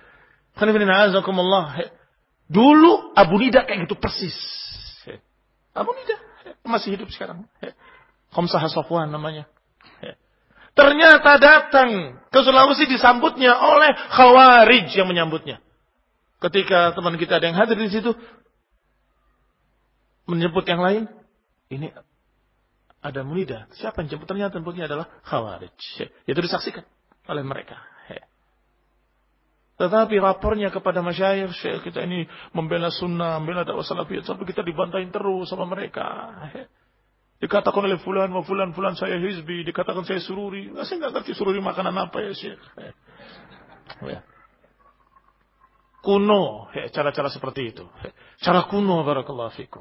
Dulu Abu Nida kayak gitu persis. Abu Nida masih hidup sekarang. Khamsah Safwan namanya. Ternyata datang ke Sulawesi disambutnya oleh Khawarij yang menyambutnya. Ketika teman kita ada yang hadir di situ menyebut yang lain, ini ada Munida. Siapa yang jemput? Ternyata tempatnya adalah Khawarij. Itu disaksikan oleh mereka. Tetapi rapornya kepada masyayikh, syekh kita ini membela sunnah, membela dakwah salafiyah, sampai kita dibantahin terus sama mereka. Dikatakan oleh fulan, wa fulan, fulan saya hizbi, dikatakan saya sururi. Nah, saya nggak ngerti sururi makanan apa ya syekh. Kuno, cara-cara seperti itu. Cara kuno, barakallahu fikum.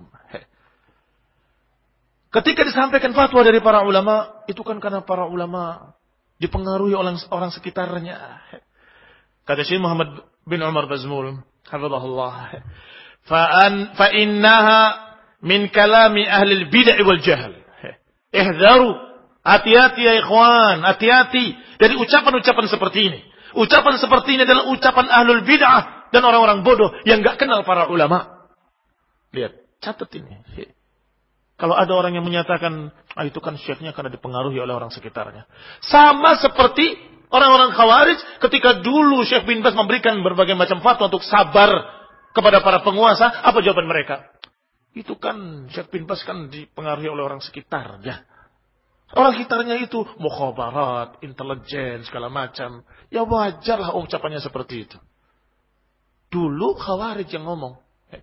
Ketika disampaikan fatwa dari para ulama, itu kan karena para ulama dipengaruhi oleh orang sekitarnya. Kata Syekh Muhammad bin Umar Bazmul, hafizahullah, "Fa'an fa innaha min kalami ahli al-bid'ah wal jahl." Ihdaru, hati-hati ya ikhwan, hati-hati dari ucapan-ucapan seperti ini. Ucapan seperti ini adalah ucapan ahlul bid'ah dan orang-orang bodoh yang enggak kenal para ulama. Lihat, catat ini. Kalau ada orang yang menyatakan, ah itu kan syekhnya karena dipengaruhi oleh orang sekitarnya. Sama seperti orang-orang Khawarij ketika dulu Syekh bin Baz memberikan berbagai macam fatwa untuk sabar kepada para penguasa, apa jawaban mereka? Itu kan Syekh bin Baz kan dipengaruhi oleh orang sekitarnya. Orang sekitarnya itu mukhabarat, intelijen, segala macam. Ya wajarlah ucapannya seperti itu. Dulu Khawarij yang ngomong.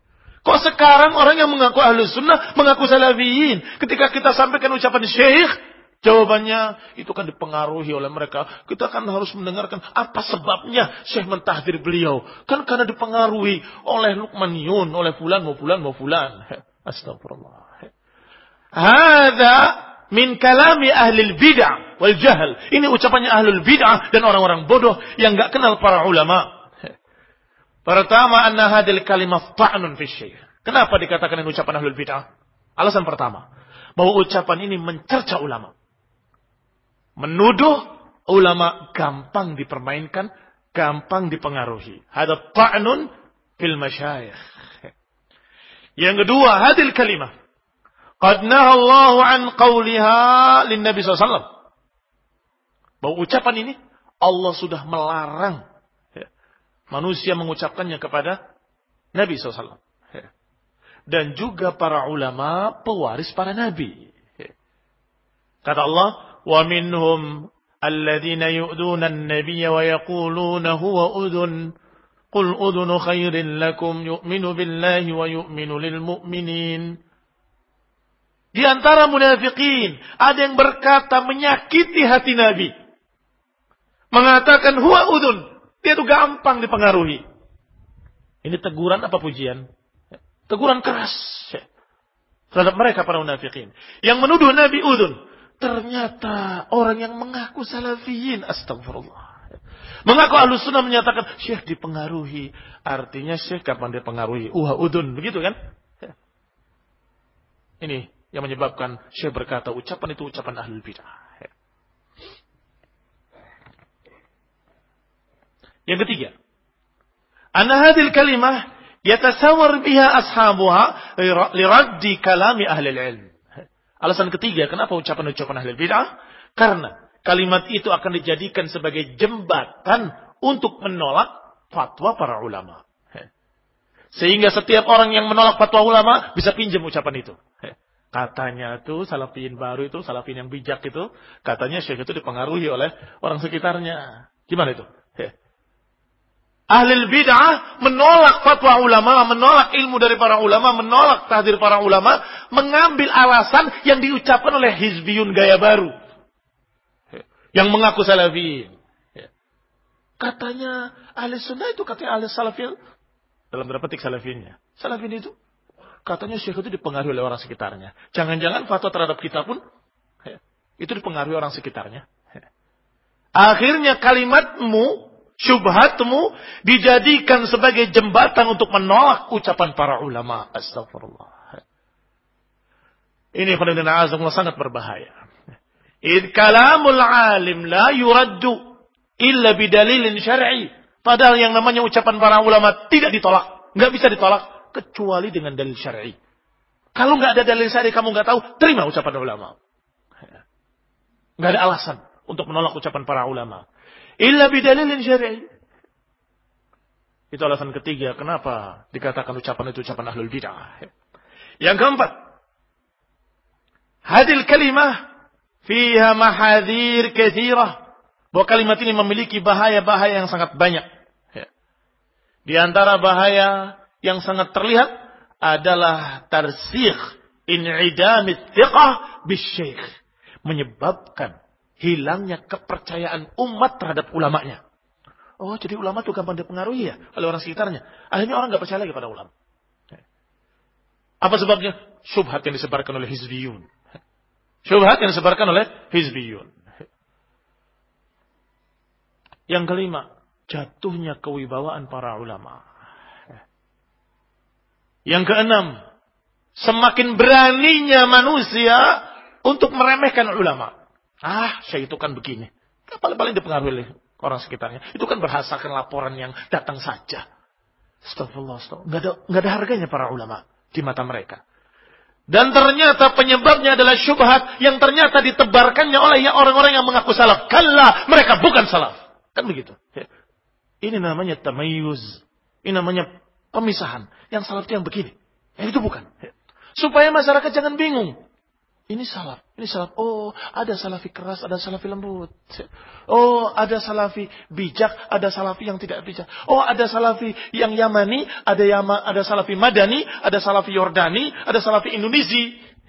Kok sekarang orang yang mengaku Ahlus Sunnah, mengaku Salafiyin, ketika kita sampaikan ucapan Syekh, jawabannya itu kan dipengaruhi oleh mereka. Kita kan harus mendengarkan apa sebabnya Syekh mentahdir beliau. Kan karena dipengaruhi oleh Luqman Yun, oleh fulan, mau fulan, mau fulan. Astagfirullah. Hada min kalami ahlil bid'ah wal jahl. Ini ucapannya ahlul bid'ah dan orang-orang bodoh yang enggak kenal para ulama. Pertama, anna hadil kalimah ta'nun fi syekh. Kenapa dikatakan ini ucapan ahlul bid'ah? Alasan pertama, bahwa ucapan ini mencerca ulama. Menuduh ulama gampang dipermainkan, gampang dipengaruhi. Hada ta'nun fil masyayikh. Yang kedua, hadil kalimah qad nahallahu an qawliha lin Nabi sallallahu alaihi wasallam. Bahwa ucapan ini Allah sudah melarang manusia mengucapkannya kepada Nabi sallallahu alaihi wasallam. Dan juga para ulama pewaris para nabi. Kata Allah, wa minhum alladhina yu'duna an-nabiyya wa yaquluna huwa udhun qul udhunu khairin lakum yu'minu billahi wa yu'minu lil mu'minin. Di antara munafikin ada yang berkata menyakiti hati Nabi, mengatakan huwa udhun, dia itu gampang dipengaruhi. Ini teguran apa pujian? Teguran keras terhadap mereka para munafikin yang menuduh Nabi udhun. Ternyata orang yang mengaku Salafiyin, astagfirullah, mengaku Ahlus Sunnah menyatakan Syekh dipengaruhi. Artinya Syekh kapan dipengaruhi? Uha udhun, begitu kan? Ini yang menyebabkan Syekh berkata ucapan itu ucapan ahlul bid'ah. Yang ketiga, anna hadhil kalimah yatasawwar biha ashabuha liraddi kalami ahli ilm. Alasan ketiga, kenapa ucapan-ucapan ahli bid'ah? Karena kalimat itu akan dijadikan sebagai jembatan untuk menolak fatwa para ulama. Sehingga setiap orang yang menolak fatwa ulama bisa pinjam ucapan itu. Katanya itu Salafiyin baru itu, Salafiyin yang bijak itu, katanya Syekh itu dipengaruhi oleh orang sekitarnya. Gimana itu? Ahli bid'ah menolak fatwa ulama, menolak ilmu dari para ulama, menolak tahdir para ulama, mengambil alasan yang diucapkan oleh hizbiyun gaya baru yang mengaku Salafiyin. Katanya ahli sunnah itu katanya ahli Salafiyin, dalam tanda petik Salafiyin. Salafiyin itu katanya Syekh itu dipengaruhi oleh orang sekitarnya. Jangan-jangan fatwa terhadap kita pun itu dipengaruhi orang sekitarnya. Akhirnya kalimatmu, syubhatmu dijadikan sebagai jembatan untuk menolak ucapan para ulama. Astagfirullah. Ini benar-benar sangat berbahaya. Id kalamul alim la yuraddu illa bidalilin syar'i. Padahal yang namanya ucapan para ulama tidak ditolak, nggak bisa ditolak kecuali dengan dalil syar'i. Kalau nggak ada dalil syar'i, kamu nggak tahu, terima ucapan ulama. Nggak ada alasan untuk menolak ucapan para ulama. Illa bidalilin syar'i. Itu alasan ketiga kenapa dikatakan ucapan itu ucapan ahlul bid'ah. Yang keempat, hadil kalimah fiha mahadir katsirah. Bahwa kalimat ini memiliki bahaya-bahaya yang sangat banyak. Di antara bahaya yang sangat terlihat adalah tarsikh in'idamit thiqah bisyekh, menyebabkan hilangnya kepercayaan umat terhadap ulamanya. Oh, jadi ulama itu gampang dipengaruhi ya oleh orang sekitarnya. Akhirnya orang nggak percaya lagi pada ulama. Apa sebabnya? Syubhat yang disebarkan oleh hizbiyun. Syubhat yang disebarkan oleh hizbiyun. Yang kelima, jatuhnya kewibawaan para ulama. Yang keenam, semakin beraninya manusia untuk meremehkan ulama. Ah, Syekh itu kan begini. Paling-paling dipengaruhi oleh orang sekitarnya. Itu kan berdasarkan laporan yang datang saja. Astagfirullah, astagfirullah. Nggak ada, nggak ada harganya para ulama di mata mereka. Dan ternyata penyebabnya adalah syubhat yang ternyata ditebarkannya oleh orang-orang yang mengaku salaf. Kalla, mereka bukan salaf. Kan begitu. Ini namanya tamayyuz. Ini namanya pemisahan. Yang salaf itu yang begini. Yang itu bukan. Supaya masyarakat jangan bingung. Ini salaf, ini salaf. Oh, ada salafi keras, ada salafi lembut. Oh, ada salafi bijak, ada salafi yang tidak bijak. Oh, ada salafi yang Yamani, ada Yama, ada salafi Madani, ada salafi Yordani, ada salafi Indonesia.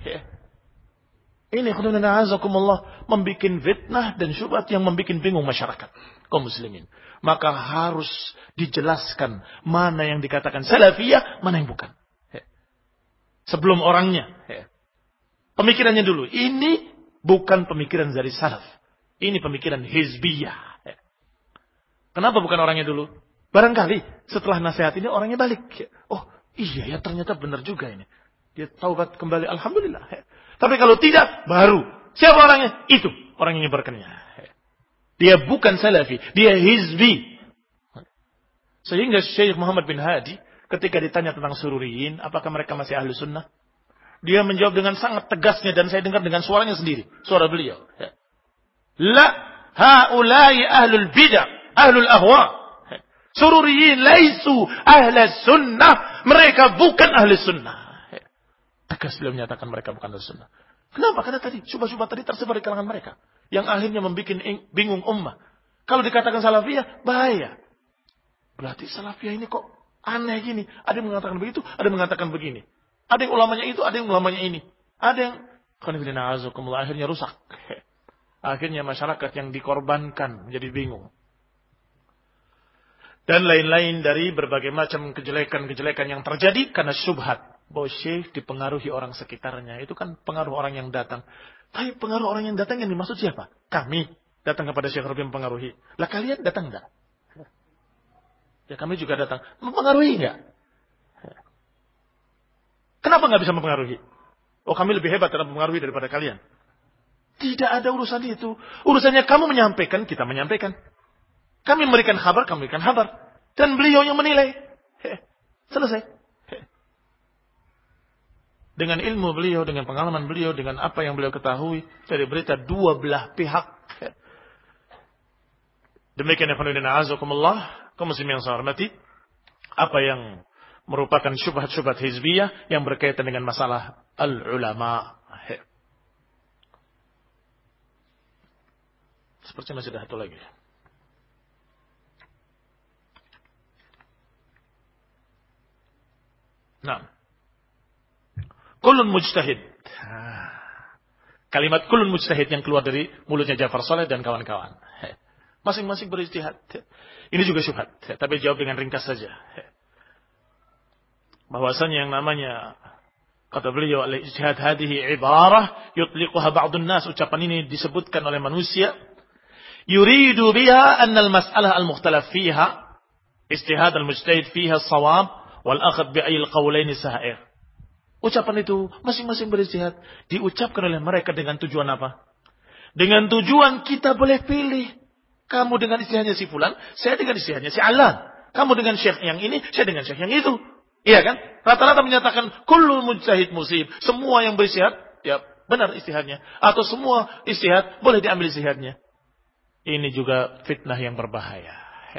Ini khudunana azakumullah membuat fitnah dan syubhat yang membuat bingung masyarakat kaum muslimin. Maka harus dijelaskan mana yang dikatakan salafiyah, mana yang bukan. Sebelum orangnya. Pemikirannya dulu. Ini bukan pemikiran dari salaf. Ini pemikiran hizbiyah. Kenapa bukan orangnya dulu? Barangkali setelah nasihat ini orangnya balik. Oh iya ya ternyata benar juga ini. Dia taubat kembali. Alhamdulillah. Tapi kalau tidak, baru. Siapa orangnya? Itu. Orang yang nyebarkannya. Dia bukan salafi. Dia hizbi. Sehingga Syekh Muhammad bin Hadi ketika ditanya tentang sururiyin, apakah mereka masih ahli sunnah? Dia menjawab dengan sangat tegasnya dan saya dengar dengan suaranya sendiri. Suara beliau. La haulai ahlul bid'ah, ahlul ahwa. Sururiyin laisu ahli sunnah. Mereka bukan ahli sunnah. Tegas beliau menyatakan mereka bukan ahli sunnah. Kenapa? Karena tadi syubhat-syubhat tadi tersebar di kalangan mereka. Yang akhirnya membuat bingung ummah. Kalau dikatakan salafiyah, bahaya. Berarti salafiyah ini kok aneh gini. Ada yang mengatakan begitu, ada yang mengatakan begini. Ada yang ulamanya itu, ada yang ulamanya ini. Ada yang akhirnya rusak. Akhirnya masyarakat yang dikorbankan menjadi bingung. Dan lain-lain dari berbagai macam kejelekan-kejelekan yang terjadi karena syubhat. Bahwa syekh dipengaruhi orang sekitarnya. Itu kan pengaruh orang yang datang. Tapi pengaruh orang yang datang yang dimaksud siapa? Kami datang kepada Syekh Rabi mempengaruhi. Lah kalian datang enggak? Ya kami juga datang. Mempengaruhi enggak? Kenapa nggak bisa mempengaruhi? Oh kami lebih hebat dalam mempengaruhi daripada kalian. Tidak ada urusan itu. Urusannya kamu menyampaikan, kita menyampaikan. Kami memberikan kabar, kami memberikan kabar. Dan beliau yang menilai. He, selesai. He. Dengan ilmu beliau, dengan pengalaman beliau, dengan apa yang beliau ketahui dari berita dua belah pihak. He. Demikian ya khairuddin azakumullah, kaum muslimin yang saya hormati, apa yang merupakan syubhat-syubhat hizbiyah yang berkaitan dengan masalah al-ulama. Seperti masih ada satu lagi. Nah. Kullun mujtahid. Kalimat kullun mujtahid yang keluar dari mulutnya Ja'far Saleh dan kawan-kawan. Masing-masing berijtihad. Ini juga syubhat. Tapi jawab dengan ringkas saja. Bahwasanya yang namanya kata beliau al-ijtihad hadhihi ibarah yutliquha ba'dun nas, ucapan ini disebutkan oleh manusia yuridu biha anna al-mas'alah al-mukhtalaf fiha ijtihad al-mujtahid fiha as-shawab wal akhd bi ayyi al-qawlain sahih. Ucapan itu masing-masing berijtihad diucapkan oleh mereka dengan tujuan apa? Dengan tujuan kita boleh pilih. Kamu dengan ijtihadnya si fulan, saya dengan ijtihadnya si alan. Kamu dengan syekh yang ini, saya dengan syekh yang itu. Iya kan? Rata-rata menyatakan kullu mujtahid musib. Semua yang beristihad, ya benar istihadnya. Atau semua istihad, boleh diambil istihadnya. Ini juga fitnah yang berbahaya.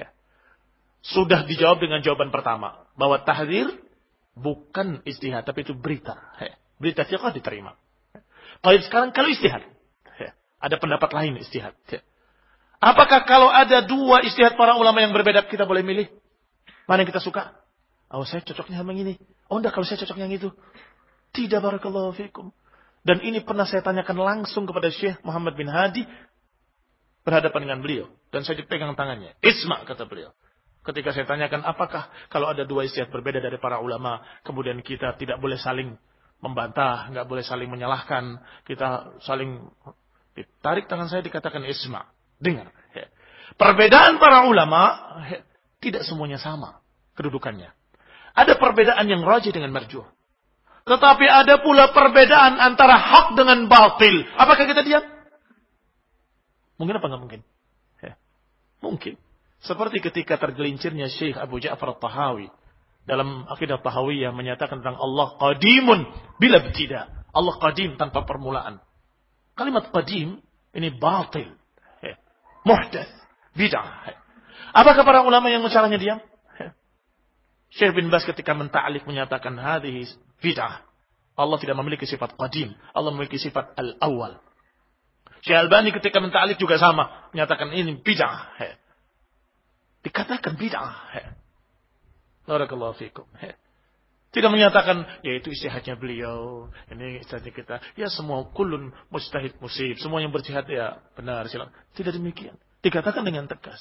Sudah dijawab dengan jawaban pertama. Bahwa tahdzir bukan istihad, tapi itu berita. Berita fiqh diterima. Baik, sekarang kalau istihad. Ada pendapat lain istihad. Apakah kalau ada dua istihad para ulama yang berbeda, kita boleh milih? Mana yang kita suka? Oh saya cocoknya sama yang ini. Oh enggak, kalau saya cocok yang itu. Tidak, barakallahu fikum. Dan ini pernah saya tanyakan langsung kepada Syekh Muhammad bin Hadi. Berhadapan dengan beliau. Dan saya dipegang tangannya. Isma, kata beliau. Ketika saya tanyakan apakah kalau ada dua istihad berbeda dari para ulama. Kemudian kita tidak boleh saling membantah. Enggak boleh saling menyalahkan. Kita saling ditarik tangan saya dikatakan Isma. Dengar. Perbedaan para ulama tidak semuanya sama kedudukannya. Ada perbedaan yang rajih dengan marjuh. Tetapi ada pula perbedaan antara hak dengan batil. Apakah kita diam? Mungkin apa enggak mungkin? Ya. Mungkin. Seperti ketika tergelincirnya Syekh Abu Ja'far At-Tahawi dalam akidah Tahawiyah menyatakan tentang Allah qadimun bila ibtida. Allah qadim tanpa permulaan. Kalimat qadim ini batil. Ya. Muhdats, bid'ah. Apakah para ulama yang mencaranya diam? Syekh bin Baz ketika menta'alik menyatakan hadhihi bid'ah. Allah tidak memiliki sifat qadim. Allah memiliki sifat al-awwal. Syekh Albani ketika menta'alif juga sama. Menyatakan ini bid'ah. Dikatakan bid'ah. Barakallahu fikum. Tidak menyatakan, ya itu istihadnya beliau. Ini istihadnya kita. Ya semua kulun mustahid musib. Semua yang berjihad ya benar. Silakan. Tidak demikian. Dikatakan dengan tegas.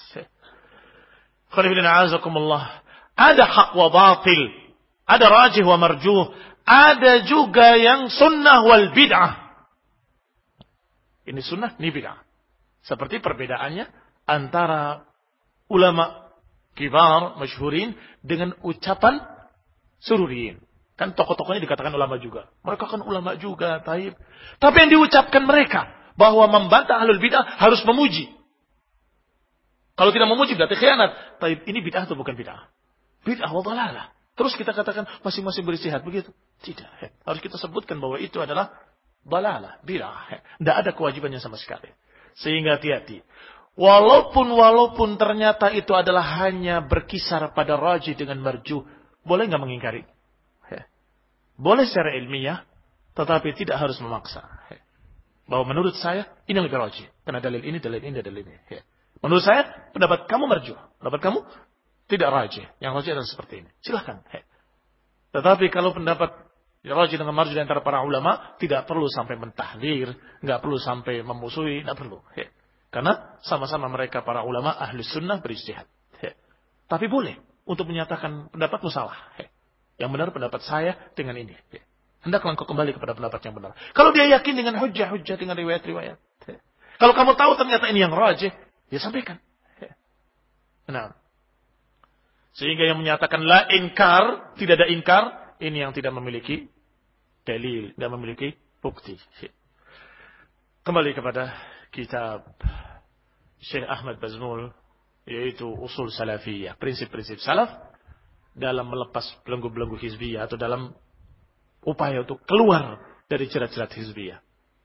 Ada hak wa batil. Ada rajih wa marjuh. Ada juga yang sunnah wal bid'ah. Ini sunnah, ini bid'ah. Seperti perbedaannya antara ulama kibar, masyhurin dengan ucapan sururiyin. Kan tokoh-tokohnya dikatakan ulama juga. Mereka kan ulama juga, taib. Tapi yang diucapkan mereka bahwa membantah ahlul bid'ah harus memuji. Kalau tidak memuji berarti khianat. Taib, ini bid'ah atau bukan bid'ah? Bid'ah wa dhalalah. Terus kita katakan masing-masing beristihad begitu? Tidak. Harus kita sebutkan bahwa itu adalah dhalalah, bid'ah. Tidak ada kewajibannya sama sekali. Sehingga hati-hati. Walaupun walaupun ternyata itu adalah hanya berkisar pada rajih dengan marjuh, boleh nggak mengingkari? Boleh secara ilmiah, tetapi tidak harus memaksa. Bahwa menurut saya ini lebih rajih. Karena dalil ini, dalil ini, dalil ini. Menurut saya pendapat kamu marjuh, pendapat kamu tidak rajih. Yang rajih adalah seperti ini. Silahkan. Tetapi kalau pendapat rajih dengan marjuh antara para ulama, tidak perlu sampai mentahdir, nggak perlu sampai memusuhi, nggak perlu. Karena sama-sama mereka para ulama ahli sunnah berijtihad. Tapi boleh untuk menyatakan pendapatmu salah. Yang benar pendapat saya dengan ini. Hendaklah engkau kembali kepada pendapat yang benar. Kalau dia yakin dengan hujah-hujah, dengan riwayat-riwayat. Kalau kamu tahu ternyata ini yang rajih, dia sampaikan. Nah. Sehingga yang menyatakan la inkar, tidak ada inkar, ini yang tidak memiliki dalil, tidak memiliki bukti. Kembali kepada kitab Syekh Ahmad Bazmul, yaitu Usul Salafiyah, prinsip-prinsip salaf dalam melepas belenggu-belenggu hizbiyah atau dalam upaya untuk keluar dari jerat-jerat hizbiyah.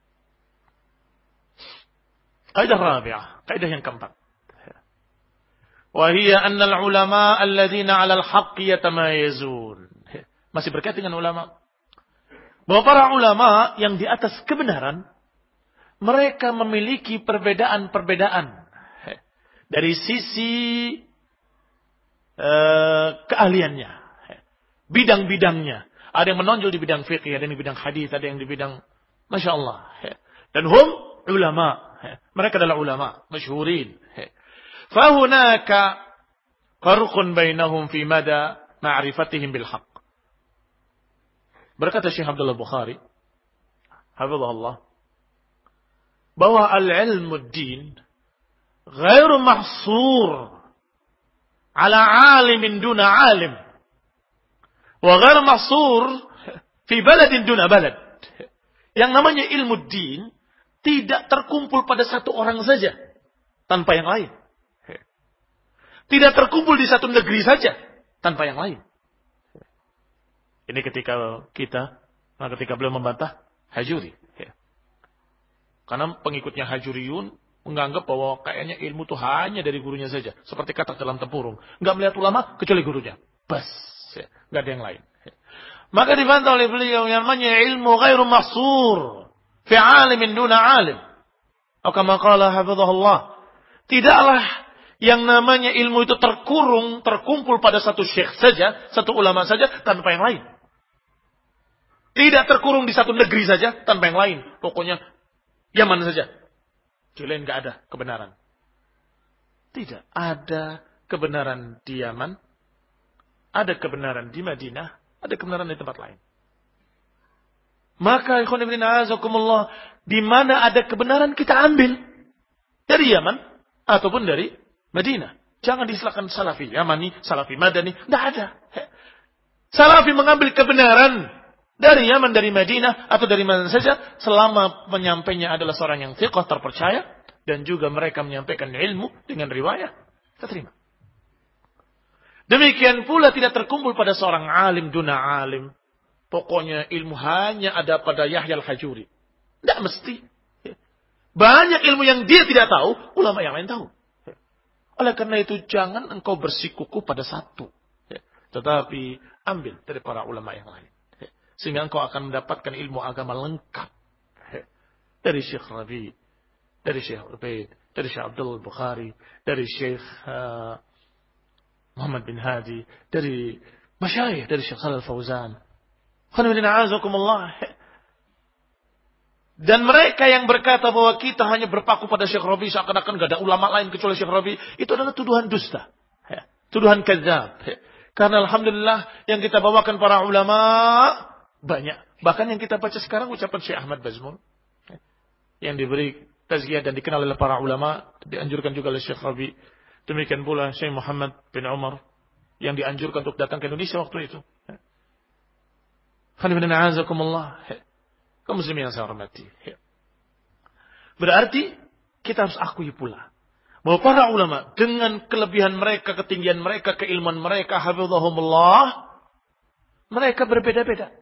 Kaidah rabi'ah, kaidah yang keempat. Wahia annal ulama alladzina 'alal haqqi yatamayazun. Masih berkaitan dengan ulama. Bahwa para ulama yang di atas kebenaran, mereka memiliki perbedaan-perbedaan dari sisi uh, keahliannya, bidang-bidangnya. Ada yang menonjol di bidang fikih, ada yang di bidang hadis, ada yang di bidang Masya Allah. Dan hum ulama. Mereka adalah ulama, masyhurin. Fahunaka farqun bainahum fi mada ma'rifatihim bil haqq. Berkata Syekh Abdullah Bukhari, hafizahullah, bahwa al-ilmu ad-din ghairu mahsur ala alimin duna alim wa ghairu mahsur fi baladin duna balad. Yang namanya ilmu ad-din tidak terkumpul pada satu orang saja tanpa yang lain. Tidak terkumpul di satu negeri saja tanpa yang lain. Ini ketika kita, nah ketika beliau membantah Hajuri. Karena pengikutnya Hajuriyun menganggap bahwa kayaknya ilmu itu hanya dari gurunya saja. Seperti katak dalam tempurung. Enggak melihat ulama kecuali gurunya. Bas. Enggak ada yang lain. Maka dibantah oleh beliau yang namanya ilmu ghairu mahsur. Fi alimin duna alim. Atau kama qala hafizahullah. Tidaklah yang namanya ilmu itu terkurung, terkumpul pada satu syekh saja, satu ulama saja, tanpa yang lain. Tidak terkurung di satu negeri saja, tanpa yang lain. Pokoknya Yaman saja. Di lain tidak ada kebenaran. Tidak ada kebenaran di Yaman, ada kebenaran di Madinah, ada kebenaran di tempat lain. Maka ikhwan fillah a'azakumullah, di mana ada kebenaran kita ambil dari Yaman ataupun dari Madinah. Jangan diistilahkan Salafi Yamani, Salafi Madani. Tidak ada. Salafi mengambil kebenaran dari Yaman, dari Madinah, atau dari mana saja, selama penyampainya adalah seorang yang thiqah, terpercaya, dan juga mereka menyampaikan ilmu dengan riwayat, kita terima. Demikian pula tidak terkumpul pada seorang alim duna alim. Pokoknya ilmu hanya ada pada Yahya al-Hajuri. Tidak mesti. Banyak ilmu yang dia tidak tahu, ulama yang lain tahu. Oleh karena itu jangan engkau bersikukuh pada satu. Tetapi ambil dari para ulama yang lain. Sehingga engkau akan mendapatkan ilmu agama lengkap. Dari Syekh Rabi, dari Syekh Ubaid, dari Syekh Abdul Bukhari, dari Syekh uh, Muhammad bin Hadi, dari masyayikh, dari Syekh Shalal Fauzan. Dan mereka yang berkata bahwa kita hanya berpaku pada Syekh Rabi seakan-akan gak ada ulama lain kecuali Syekh Rabi, itu adalah tuduhan dusta. Tuduhan kadzab. Karena alhamdulillah yang kita bawakan para ulama banyak. Bahkan yang kita baca sekarang ucapan Syekh Ahmad Bazmul yang diberi tazkiyah dan dikenal oleh para ulama, dianjurkan juga oleh Syekh Rabi. Demikian pula Syekh Muhammad bin Umar yang dianjurkan untuk datang ke Indonesia waktu itu. Khamilina azakumullah. Kaum muslimin yang saya hormati. Berarti kita harus akui pula bahwa para ulama dengan kelebihan mereka, ketinggian mereka, keilmuan mereka, hafizahumullah, mereka berbeda-beda.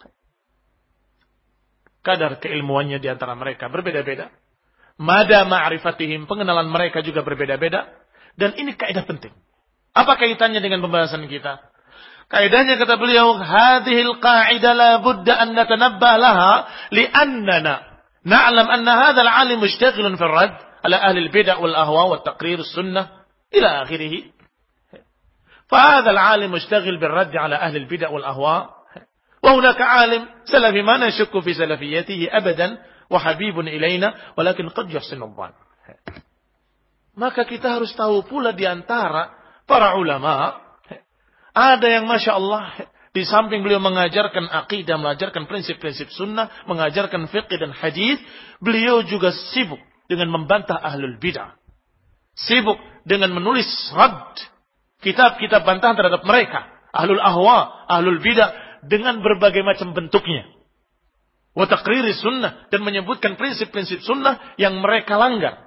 Kadar keilmuannya di antara mereka berbeda-beda. Mada ma'rifatihim, pengenalan mereka juga berbeda-beda. Dan ini kaidah penting. Apa kaitannya dengan pembahasan kita? Kaidahnya kata beliau, hadhil qa'idah la budda an natanabbah laha li'annana na'lam anna hadzal 'alim mushtaghilun fi ar-radd ala ahli al-bid'ah wal ahwa wa taqrir as-sunnah ila akhirih. Fa hadzal 'alim mushtaghil bil radd ala ahli al-bid'ah wal ahwa. وهناك عالم سلفي ما نشك في سلفيته أبدا وحبيب إلينا ولكن قد يحسن الظن. Maka kita harus tahu pula di antara para ulama ada yang Masya Allah di samping beliau mengajarkan akidah, mengajarkan prinsip-prinsip sunnah, mengajarkan fiqh dan hadis, beliau juga sibuk dengan membantah ahlul bid'ah, sibuk dengan menulis rad, kitab-kitab bantahan terhadap mereka, ahlul ahwa, ahlul bid'ah, dengan berbagai macam bentuknya. Wa taqriri sunnah, dan menyebutkan prinsip-prinsip sunnah yang mereka langgar.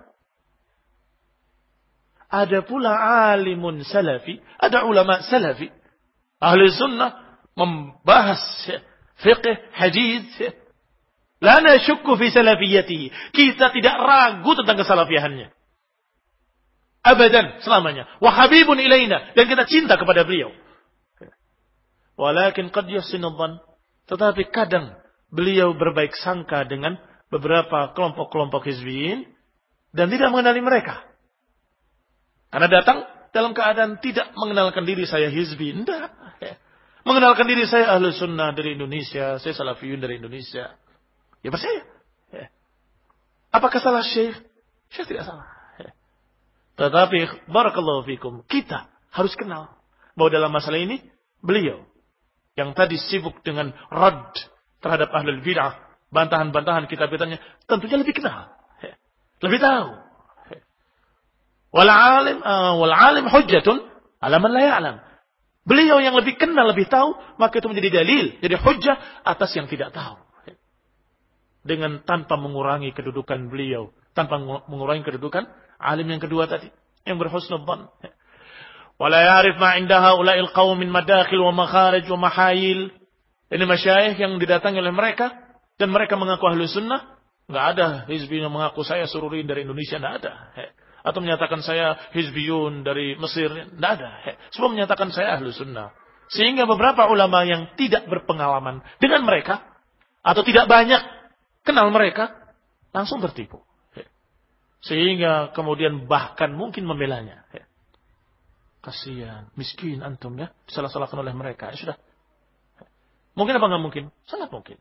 Ada pula alimun salafi, ada ulama salafi, ahli sunnah, membahas fiqh, hadis. La nasyukku fi salafiyatihi. Kita tidak ragu tentang kesalafiahannya. Abadan, selamanya. Wa habibun ilaina, dan kita cinta kepada beliau. Walakin qad yuhsinu dhann, tetapi kadang beliau berbaik sangka dengan beberapa kelompok-kelompok hizbiyin dan tidak mengenali mereka. Karena datang dalam keadaan tidak mengenalkan diri saya hizbi, tidak. Mengenalkan diri saya ahlu sunnah dari Indonesia, saya salafiyun dari Indonesia. Ya percaya. Apakah salah Syekh? Syekh tidak salah. Tetapi barakallahu fikum, kita harus kenal bahwa dalam masalah ini beliau yang tadi sibuk dengan rad terhadap ahlul bid'ah, bantahan-bantahan kitab-kitabnya, tentunya lebih kenal, lebih tahu. Wal alim uh, wal alim hujjatun ala man la ya'lam. Beliau yang lebih kenal, lebih tahu, maka itu menjadi dalil, jadi hujjah atas yang tidak tahu. Dengan tanpa mengurangi kedudukan beliau, tanpa mengurangi kedudukan alim yang kedua tadi, yang berhusnudzan. Wala ya'rif ma 'inda haula'il qaum min madakhil wa makharij wa mahayil. Ini masyayikh yang didatangi oleh mereka dan mereka mengaku ahli sunnah. Enggak ada hizbi yang mengaku saya sururin dari Indonesia, enggak ada. Atau menyatakan saya hizbiyun dari Mesir, enggak ada. Semua menyatakan saya ahli sunnah. Sehingga beberapa ulama yang tidak berpengalaman dengan mereka atau tidak banyak kenal mereka langsung tertipu. Sehingga kemudian bahkan mungkin membelanya. Kasihan, miskin antum ya, disalah-salahkan oleh mereka. Ya sudah. Mungkin apa enggak mungkin? Sangat mungkin.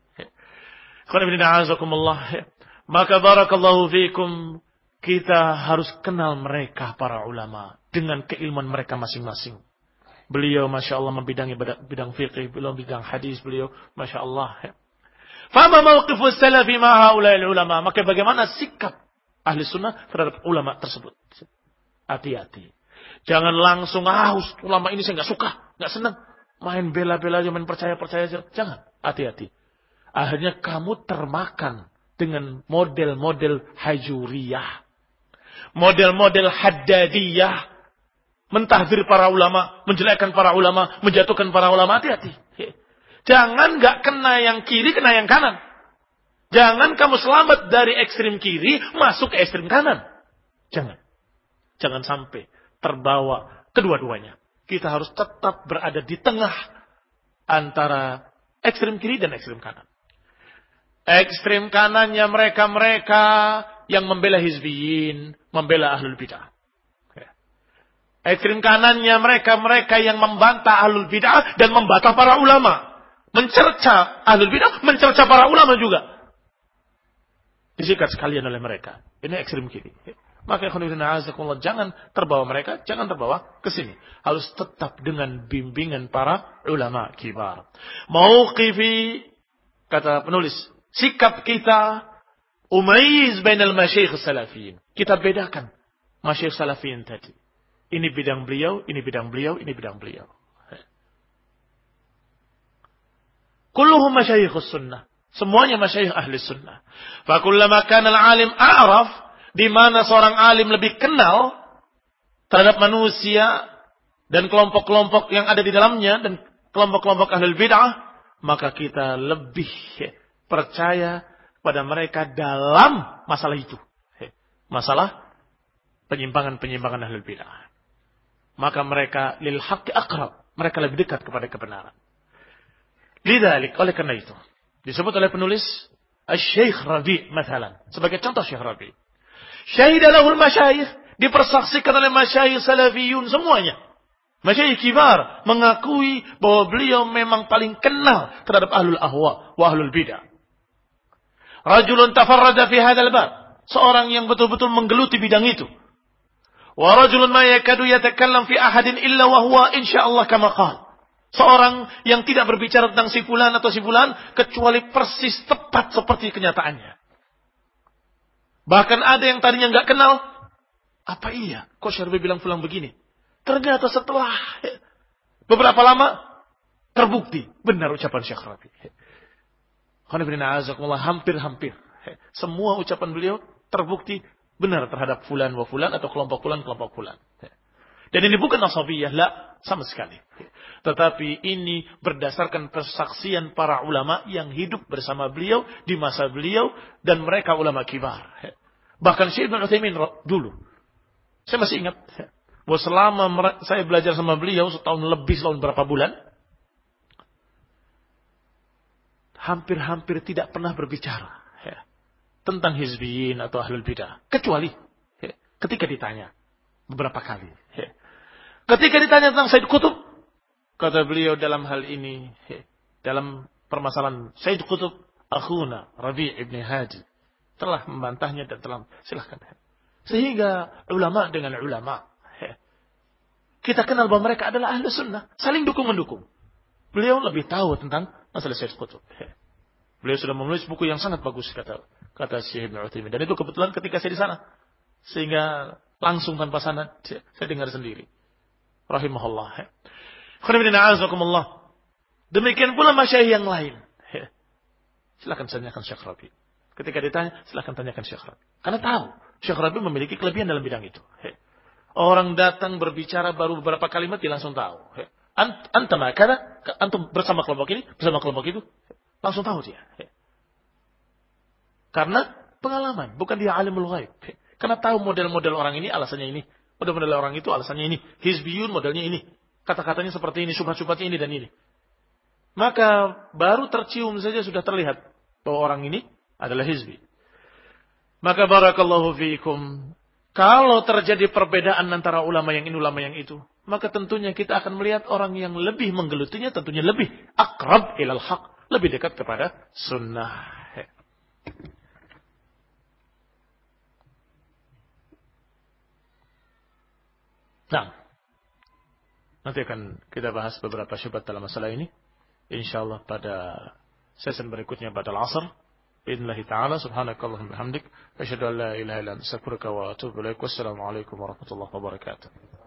Maka barakallahu fiikum, kita harus kenal mereka para ulama dengan keilmuan mereka masing-masing. Beliau Masya Allah membidangi bidang fiqh, beliau bidang hadis, beliau Masya Allah. Fama mawqifus salafi ma haula'il ulama. Maka bagaimana sikap ahli sunnah terhadap ulama tersebut? Hati-hati. Jangan langsung, ah ulama ini saya nggak suka, nggak senang. Main bela-bela aja, main percaya-percaya aja. Jangan, hati-hati. Akhirnya kamu termakan dengan model-model hajuriyah. Model-model haddadiyah. Mentahdir para ulama, menjelekkan para ulama, menjatuhkan para ulama. Hati-hati. Jangan nggak kena yang kiri, kena yang kanan. Jangan kamu selamat dari ekstrim kiri, masuk ke ekstrim kanan. Jangan. Jangan sampai terbawa kedua-duanya. Kita harus tetap berada di tengah antara Ekstrem kiri dan ekstrem kanan. Ekstrem kanannya mereka-mereka yang membela hizbiyin, membela ahlul bid'ah. Ekstrem kanannya mereka-mereka yang membantah ahlul bid'ah dan membantah para ulama. Mencerca ahlul bid'ah, mencerca para ulama juga. Disikat sekalian oleh mereka. Ini ekstrem kiri. Maka jangan terbawa mereka, jangan terbawa ke sini. Harus tetap dengan bimbingan para ulama kibar. Mauqifi, kata penulis, sikap kita umayyiz bainal masyayikh salafiyin. Kita bedakan masyayikh salafiyin tadi. Ini bidang beliau, ini bidang beliau, ini bidang beliau. Kulluhum masyayikhus sunnah. Semuanya masyayikh ahli sunnah. Fa kullama kana al-alim a'raf, di mana seorang alim lebih kenal terhadap manusia dan kelompok-kelompok yang ada di dalamnya dan kelompok-kelompok ahli bid'ah, maka kita lebih percaya pada mereka dalam masalah itu. Masalah penyimpangan-penyimpangan ahli bid'ah. Maka mereka lil haqqi aqrab, mereka lebih dekat kepada kebenaran. Lidzalik, oleh karena itu disebut oleh penulis Asy-Syaikh Rabi' misalan, sebagai contoh Syekh Rabi'. Syahida lahul masyayikh, dipersaksikan oleh masyayikh salafiyun semuanya. Masyayikh kibar mengakui bahwa beliau memang paling kenal terhadap ahlul ahwa wa ahlul bidah. Rajulun tafarrada fi hadzal bab, seorang yang betul-betul menggeluti bidang itu. Wa rajulun ma yakadu yatakallam fi ahadin illa wa huwa insyaallah kama qala. Seorang yang tidak berbicara tentang si fulan atau si fulan kecuali persis tepat seperti kenyataannya. Bahkan ada yang tadinya enggak kenal, apa iya kok Syarbi bilang fulan begini? Ternyata setelah beberapa lama terbukti benar ucapan Syekh Rabi. Hampir-hampir semua ucapan beliau terbukti benar terhadap fulan wa fulan atau kelompok fulan kelompok fulan. Dan ini bukan nasabiyah, la, sama sekali. Tetapi ini berdasarkan persaksian para ulama yang hidup bersama beliau di masa beliau dan mereka ulama kibar. Bahkan Syekh Ibnu Utsaimin dulu, saya masih ingat bahwa selama saya belajar sama beliau setahun lebih, setahun berapa bulan, hampir-hampir tidak pernah berbicara tentang hizbiyin atau ahlul bidah, kecuali ketika ditanya beberapa kali. Ketika ditanya tentang Sayyid Qutb, kata beliau dalam hal ini, dalam permasalahan Sayyid Qutb, akhuna Rabi' ibn Hadi telah membantahnya dan telah silahkan. Sehingga ulama dengan ulama, kita kenal bahwa mereka adalah ahli sunnah, saling dukung-mendukung. Beliau lebih tahu tentang masalah Sayyid Qutb. Beliau sudah menulis buku yang sangat bagus, kata kata Syekh Ibnu Utsaimin. Dan itu kebetulan ketika saya di sana, sehingga langsung tanpa sanad saya dengar sendiri. Rahimahullah. Demikian pula masyayikh yang lain. Silakan tanyakan Syekh Rabi. Ketika ditanya, silakan tanyakan Syekh Rabi. Karena tahu Syekh Rabi memiliki kelebihan dalam bidang itu. Orang datang berbicara baru beberapa kalimat dia langsung tahu. Antum karena antum bersama kelompok ini, bersama kelompok itu, langsung tahu dia. Karena pengalaman, bukan dia alimul ghaib. Karena tahu model-model orang ini alasannya ini, model-model orang itu alasannya ini, hizbiyun modelnya ini, kata-katanya seperti ini, syubhat-syubhatnya ini dan ini. Maka baru tercium saja sudah terlihat bahwa orang ini adalah hizbi. Maka barakallahu fiikum, kalau terjadi perbedaan antara ulama yang ini, ulama yang itu, maka tentunya kita akan melihat orang yang lebih menggelutinya tentunya lebih akrab ilal haq, lebih dekat kepada sunnah. Nah, nanti akan kita bahas beberapa syubhat dalam masalah ini. InsyaAllah pada sesi berikutnya pada al-asr. Bi'idhnillahi ta'ala. Subhanakallahumma bihamdik. Asyhadu an la ilaha illa anta astaghfiruka wa atubu ilaik. Wassalamualaikum warahmatullahi wabarakatuh.